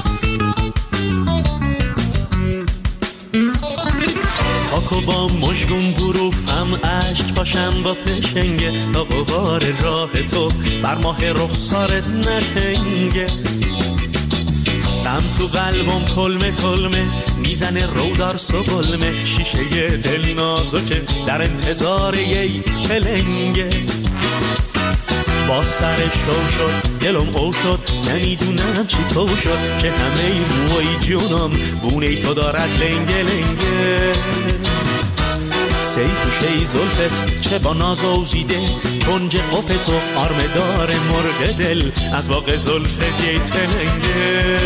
خاکو با مشگون بروفم عشق باشم با پشنگه تا غبار راه تو بر ماه رخسارت نکنگه. غم تو قلبم کلمه کلمه میزنه رودار سبلمه، شیشه دل نازکه در انتظار یی پلنگه. با سر شو شد دلم او شد، نمیدونم چی تو شد که همه موی جونم بونه تو دارد لنگه لنگه. سیف و شی زلفت چه با ناز اوزیده، کنج قپ تو آرمدار مرغ دل از باغ زلفت یه تلنگه.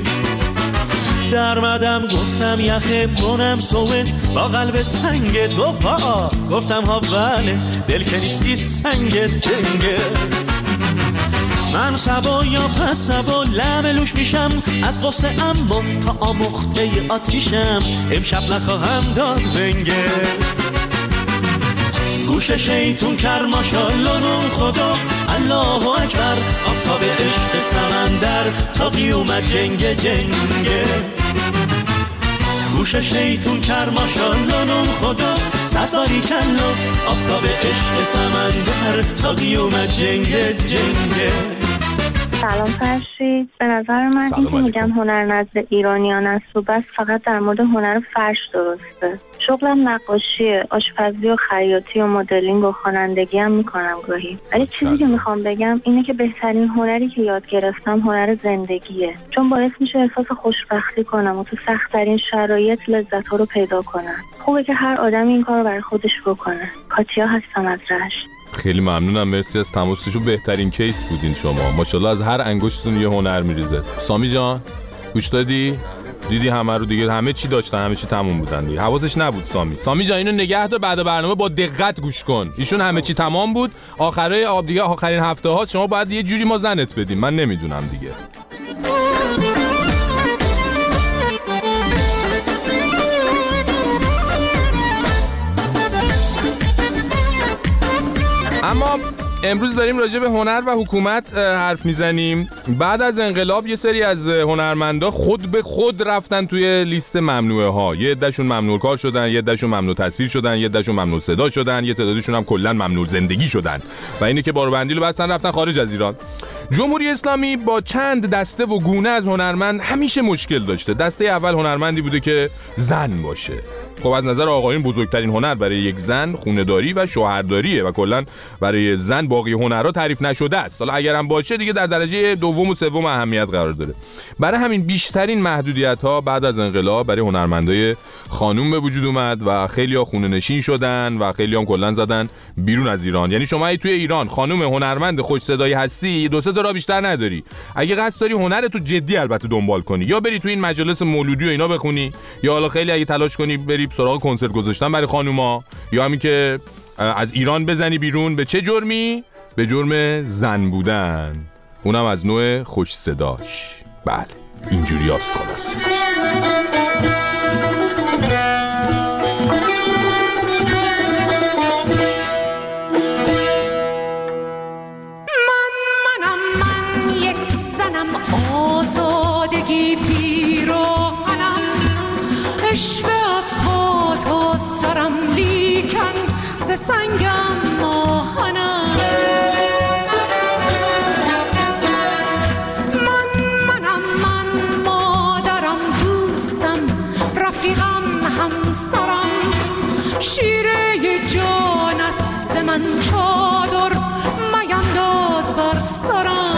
در مدم گفتم یخه بونم سوه با قلب سنگت، گفت ها گفتم ها بله دل که نیستی سنگت دنگه. من سبا یا پس سبا لملوش میشم از قصه اما تا آمخته آتیشم، امشب نخواهم داد بنگه. گوش شیطون کر ماشالله نون خدا الله اکبر، آفتاب عشق سمندر تا قیومت جنگ جنگه. گوش شیطون کر ماشالله نون خدا ستاری کلا، آفتاب عشق سمندر تا قیومت جنگ جنگه. سلام فرشید. به نظر من این که میگن هنر نزد ایرانیان است و بس فقط در مورد هنر فرش درسته. شغلم نقاشیه، آشپزی و خیاطی و مدلینگ و خوانندگی هم میکنم گاهی. ولی چیزی که میخوام بگم اینه که بهترین هنری که یاد گرفتم هنر زندگیه، چون باعث میشه احساس خوشبختی کنم و تو سخت‌ترین شرایط لذت‌ها رو پیدا کنم. خوبه که هر آدمی این کار رو برای خودش بکنه. کاتیا هستم از رشت. خیلی ممنونم، مرسی از تماسشون. بهترین کیس بودین شما، ماشاءالله از هر انگشتتون یه هنر میریزه. سامی جان گوش دادی؟ دیدی همه رو دیگه، همه چی داشتن، همه چی تموم بودن دیگه. حواسش نبود سامی. سامی جان اینو نگه دار، بعد برنامه با دقت گوش کن. ایشون همه چی تمام بود، آخره آب دیگه آخرین هفته هاست، شما باید یه جوری ما زنت بدیم. من نمیدونم دیگه. اما امروز داریم راجع به هنر و حکومت حرف میزنیم. بعد از انقلاب یه سری از هنرمندا خود به خود رفتن توی لیست ممنوعه ها. یه عدهشون ممنوع کار شدن، یه عدهشون ممنوع تصویر شدن، یه عدهشون ممنوع صدا شدن، یه تعدادشون هم کلا ممنوع زندگی شدن و اینه که باربندی رو بستن رفتن خارج از ایران. جمهوری اسلامی با چند دسته و گونه از هنرمند همیشه مشکل داشته. دسته اول هنرمندی بوده که زن باشه. خب از نظر آقایون بزرگترین هنر برای یک زن خونه‌داری و شوهرداریه و کلا برای زن باقی هنرها تعریف نشده است. حالا اگرم باشه دیگه در درجه دوم و سوم اهمیت قرار داره. برای همین بیشترین محدودیت‌ها بعد از انقلاب برای هنرمندای خانوم به وجود اومد و خیلی‌ها خونه‌نشین شدن و خیلی‌ها هم کلا زدن بیرون از ایران. یعنی شما توی ایران خانوم هنرمند خوش صدایی هستی، دو سه تا راه بیشتر نداری. اگه قصد داری هنرتو جدی البته دنبال کنی، یا بری تو این مجالس مولودی و اینا بخونی، یا حالا خیلی اگه تلاش کنی بری سراغ کنسرت گذاشتن برای خانوما، یا همین که از ایران بزنی بیرون. به چه جرمی؟ به جرم زن بودن، اونم از نوع خوش صداش. بله اینجوری هست خلاص. با سرم لیکن ز سنگم ماهنم من منم من مادرم دوستم رفیقم همسرم شیره جانت ز من چادر مینداز بر سرم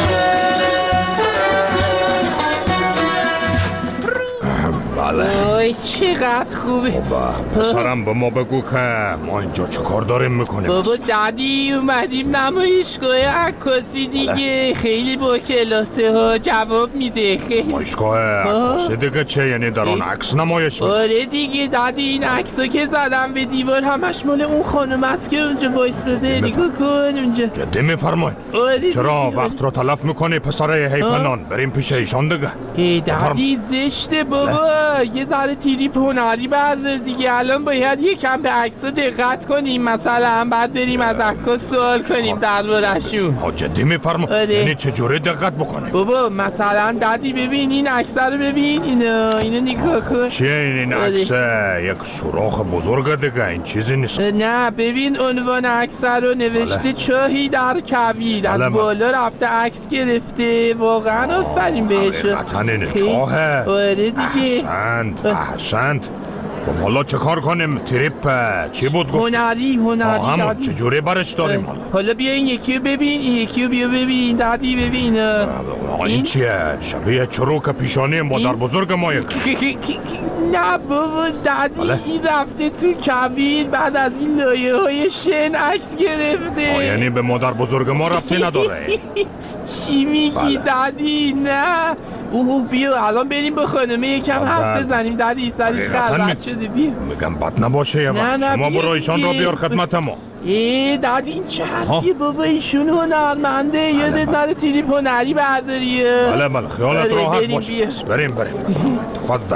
وای چقدر خوبه. پسرم به ما بگو که ما اینجا چه کار داریم میکنیم؟ بابا دادی اومدیم نمایشگاه عکاسی دیگه. خیلی با کلاسه ها جواب میده. خیلی نمایشگاه عکاسی دیگه چه؟ یعنی در اون عکس نمایش میده؟ آره دیگه دادی این عکسو که زدم به دیوار همش مال اون خانم است که اونجا وایساده. نگاه کن اونجا. جدی میفرمایید؟ چرا وقت رو تلف میکنی پسر حیفنان؟ بریم پیش ایشان دیگه. ای دادی زشته بابا. یه ذره تریپ هنری بردار دیگه. الان باید یکم به عکس‌ها دقت کنیم. مثلا بعد بریم از عکاس سوال کنیم درباره‌شون. ها جدی میفرما؟ یعنی چجوری دقت بکنیم؟ بابا مثلا دادی ببین این عکس رو ببین. اینو اینو نگاه کن. چیه این عکس؟ یک سوراخ بزرگ دیگه. این چیزی نیست. نه ببین عنوان عکس رو نوشته چاهی در کویر. از بالا رفته عکس گرفته. واقعا آفرین بهش. حقیقتاً اینه چاهه. آره دیگه. احسنت احسنت. خب حالا چه کار کنیم؟ تریپ چی بود گفت؟ هنری هنری همون چجوری برش داریم حالا؟ حالا بیا این یکی رو ببین. این یکی رو بیا ببین دادی ببین. این چیه؟ شبیه چروک پیشانی مادر بزرگ ما یک. نه بابا دادی این رفته تو کویر بعد از این لایه های شن عکس گرفته. یعنی به مادر بزرگ ما ربطی نداره؟ چی میگی دادی؟ نه اوه بیا الان بریم با خانمه یکم حرف بزنیم. دادی سریش خلوت شده. بیا میگم بد نباشه یه وقت. شما برو ایشان رو بیار خدمت ما. ای دادی این چه حرفیه بابا؟ ایشون هنرمنده. یادت نره تریپ هنری برداریه. بله بله خیالت راحت باشه. بریم بریم. تفضل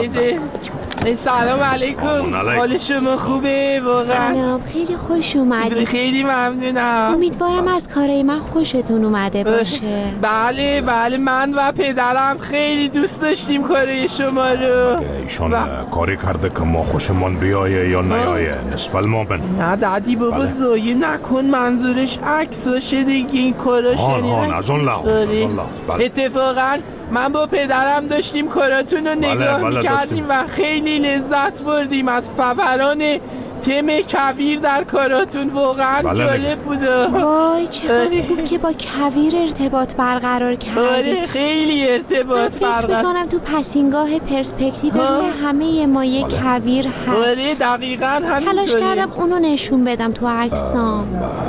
سلام علیکم. حال شما خوبه؟ واقعا سلام خیلی خوش اومدید. خیلی ممنونم. امیدوارم از کارای من خوشتون اومده باشه. بله بله من و پدرم خیلی دوست داشتیم کارای شما رو. ایشان و... کاری کرده که ما خوشمون بیایه یا نیایه نصف المابن. نه دادی بابا بله. زایه نکن. منظورش عکساشه دیگه. این کاراش آن آن از اون لحاظ از اون لحاظ. بله. اتفاقا من با پدرم داشتیم کاراتون رو نگاه بله بله میکردیم و خیلی لذت بردیم از فوران تم کویر در کاراتون. واقعا بله جالب بود. وای چقدر خوب که با کویر ارتباط برقرار کردید. آره خیلی ارتباط برقرار. فکر میکنم تو پسینگاه پرسپکتیو همه ما یک کویر هست. آره دقیقاً همینطوره. تلاش کردم اونو نشون بدم تو عکسام.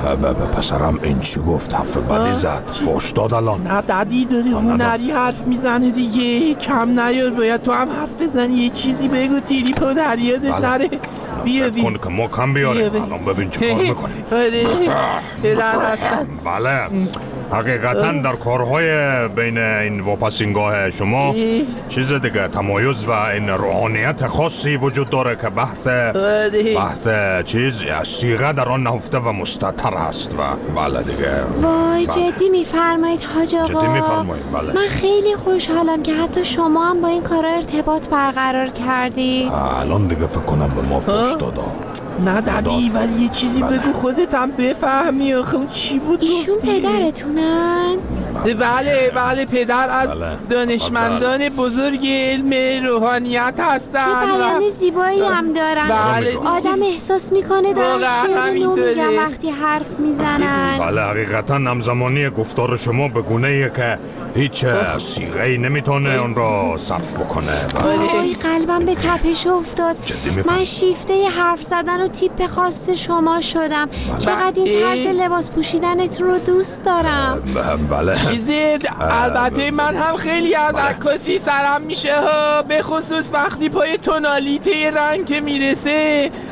پسرم این چی گفت؟ حرف بدی زد. فوش داد الان. نه دادی داره هنری حرف میزنه دیگه. کم نیار. باید تو هم حرف بزنی. یه چیزی بگو تریپ هنری یادت نره. بیا بیا که ما کم بیاریم. الان ببین چه کار میکنیم. آره پدر هستن. بله حقیقتا در کارهای بین این واپسینگاه شما چیز دیگه تمایز و این روحانیت خاصی وجود داره که بحث بحث چیز صیغه در آن نهفته و مستتر هست و بله دیگه. وای جدی میفرمایید حاج آقا؟ جدی میفرمایید بله. من خیلی خوشحالم که حتی شما هم با این کارا ارتباط برقرار کردی. الان دیگه فکر کنم به ما فوش دادا. نه دادی ولی یه چیزی بله. بگو خودت هم بفهمی. آخه چی بود ایشون گفتی؟ پدرتونن؟ بله بله پدر از بله. دانشمندان بله. بزرگ علم روحانیت هستن. چه بیان و... زیبایی هم دارن. بله. آدم احساس میکنه دارن شعر نو میگن وقتی حرف میزنن. بله حقیقتا همزمانی گفتار شما به گونه‌ایه که هیچ صیغه‌ای نمیتونه اون را صرف بکنه. وای قلبم به تپش افتاد. من شیفته حرف زدن و تیپ خاص شما شدم. چقدر این طرز لباس پوشیدنتون رو دوست دارم. بله چیزید البته من هم خیلی از عکاسی سرم میشه ها. به خصوص وقتی پای تونالیته رنگ که میرسه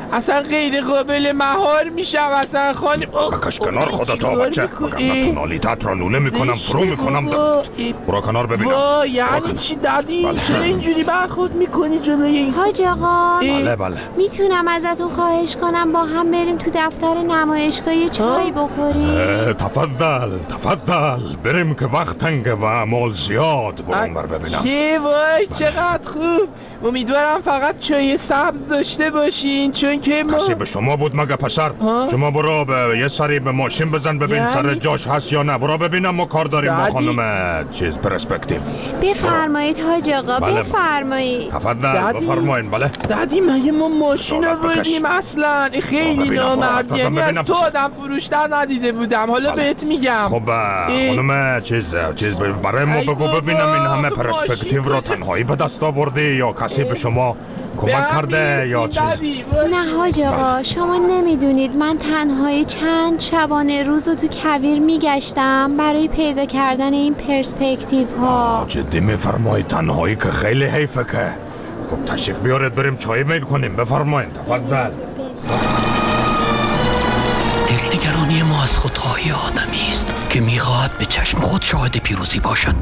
اصلا غیر قابل مهار میشم اصلا خانم. بکش کنار خودتو بچه، وگرنه تونالیتت را لوله میکنم، فرو میکنم. برو کنار ببینم. وای یعنی چی دادی؟ بله. چرا اینجوری برخورد میکنی جلوی این؟ حاج آقا بله بله میتونم ازتون خواهش کنم با هم بریم تو دفتر نمایشگاه یه چای بخوریم؟ تفضل تفضل، بریم که وقت تنگه و اعمال زیاد. برون بر ببینم. چه وای چقدر خوب. امیدوارم فقط چای سبز داشته باشین چون که ما... کسی به شما بود مگه پسر؟ شما برو به یه سری به ماشین بزن ببین یعنی... سر جاش هست یا نه. برو ببینم ما کار داریم با خانم چیز پرسپکتیو. بفرمایید حاج آقا بله. بفرمایید. تفضل بفرمایید. بله دادی مگه ما ماشین آوردیم اصلا؟ خیلی نامردی، یعنی از تو آدم فروشتر ندیده بودم. حالا بله. بهت میگم. خب خانم چیز چیز برای ما بگو ببینم این همه پرسپکتیو رو تنهایی به دست آوردی یا کسی به شما کمک کرده یا چیز؟ نه حاج آقا شما نمیدونید من تنهایی چند شبانه روز رو تو کویر میگشتم برای پیدا کردن این پرسپکتیو ها. جدی میفرمایید؟ تنهایی که خیلی حیفه که. خب تشریف بیارید بریم چای میل کنیم. بفرمایید تفضل. دلنگرانی ما از خودخواهی آدمی است که میخواهد به چشم خود شاهد پیروزی باشد.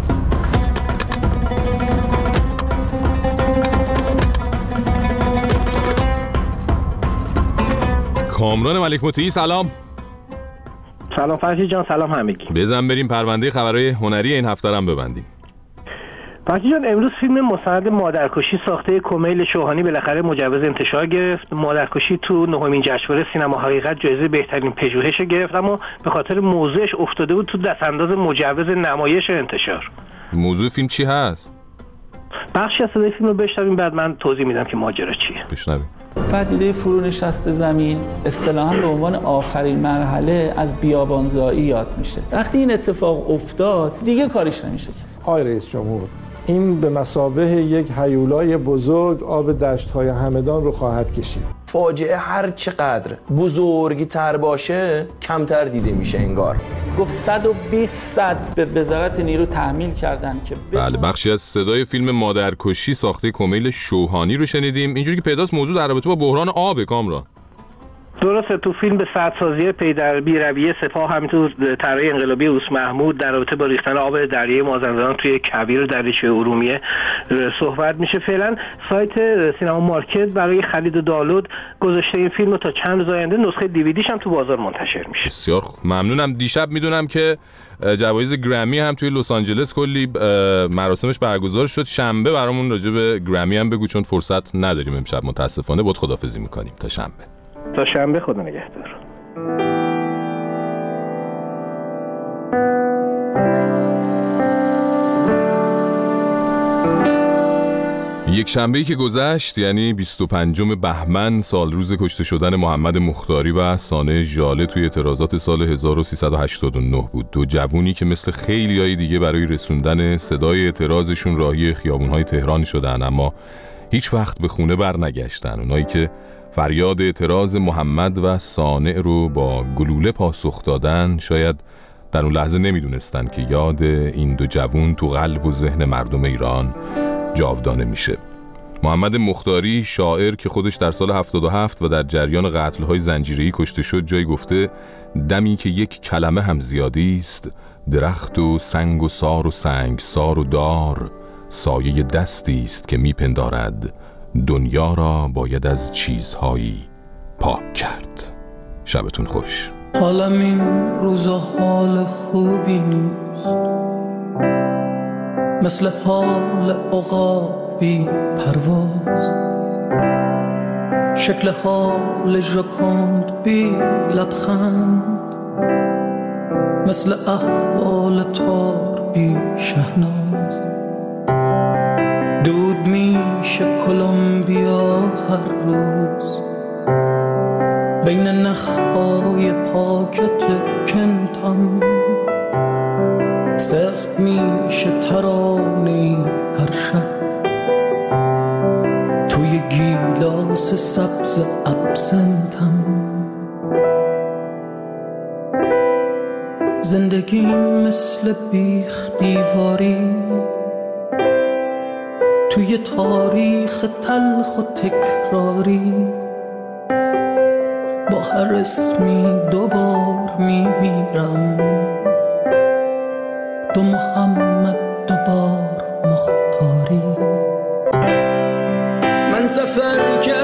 کامران ملک مطیعی سلام. سلام فرشید جان، سلام همگی. بزن بریم پرونده خبرهای هنری این هفته هم ببندیم. فرشید جان امروز فیلم مستند مادرکشی ساخته کمیل شوهانی بالاخره مجوز انتشار گرفت. مادرکشی تو نهمین جشنواره سینما حقیقت جایزه بهترین پژوهش گرفت، اما به خاطر موضوعش افتاده بود تو دستانداز مجوز نمایش انتشار. موضوع فیلم چی هست؟ بخشی از صدای فیلم رو بشنویم بعد من توضیح میدم که ماجرا چیه. بشنویم. پدیده فرونشست زمین اصطلاحاً به عنوان آخرین مرحله از بیابانزایی یاد میشه. وقتی این اتفاق افتاد دیگه کاریش نمیشه. آقای رئیس جمهور، این به مثابه یک هیولای بزرگ آب دشت‌های همدان رو خواهد کشید. فاجعه هر چقدر بزرگی تر باشه کمتر دیده میشه انگار. گفت صد و بیست صد به وزارت نیرو تحمیل کردن که بله. بخشی از صدای فیلم مادرکشی ساخته کمیل شوهانی رو شنیدیم. اینجوری که پیداست موضوع در رابطه با بحران آب. کامران درسته، تو فیلم به سدسازی پی در بی رویه سپاه همینطور طرح انقلابی اوس محمود در رابطه با ریختن آب دریای مازندران توی کویر دریاچه ارومیه صحبت میشه. فعلا سایت سینما مارکت برای خرید و دانلود گذاشته این فیلم رو تا چند روز آینده نسخه دیویدیش هم تو بازار منتشر میشه. بسیار ممنونم. دیشب میدونم که جوایز گرمی هم توی لس آنجلس کلی مراسمش برگزار شد. شنبه برامون راجع به گرمی هم بگو چون فرصت نداریم امشب متاسفانه. بود خداحافظی میکنیم تا شنبه. تا شنبه خدا نگهدار. یک شنبه‌ای که گذشت یعنی بیست و پنجم بهمن سال روز کشته شدن محمد مختاری و سانه ژاله توی اعتراضات سال هزار و سیصد و هشتاد و نه بود. دو جوونی که مثل خیلیای دیگه برای رسوندن صدای اعتراضشون راهی خیابون‌های تهران شدن اما هیچ وقت به خونه بر نگشتن. اونایی که فریاد اعتراض محمد و صانع رو با گلوله پاسخ دادن شاید در اون لحظه نمیدونستن که یاد این دو جوون تو قلب و ذهن مردم ایران جاودانه میشه. محمد مختاری شاعر که خودش در سال هفتاد و هفت و در جریان قتل‌های زنجیره‌ای کشته شد جایی گفته دمی که یک کلمه هم زیادی است، درخت و سنگ و سار و سنگ سار و دار سایه دستی است که میپندارد دنیا را باید از چیزهایی پاک کرد. شبتون خوش. حالم این روزا حال خوبی نیست، مثل حال عقابی پرواز، شکل حال ژاکند بی لبخند، مثل احوال تار بی شهناز. دود میشه کلمبیا هر روز بین نخهای پاکت کنتم، سخت میشه ترانه هر شب توی گیلاس سبز ابسنتم. زندگی مثل بیخ دیواری توی تاریخ تلخ و تکراری، با هر اسمی دوبار میمیرم، دو محمد دوبار مختاری. من سفر کردم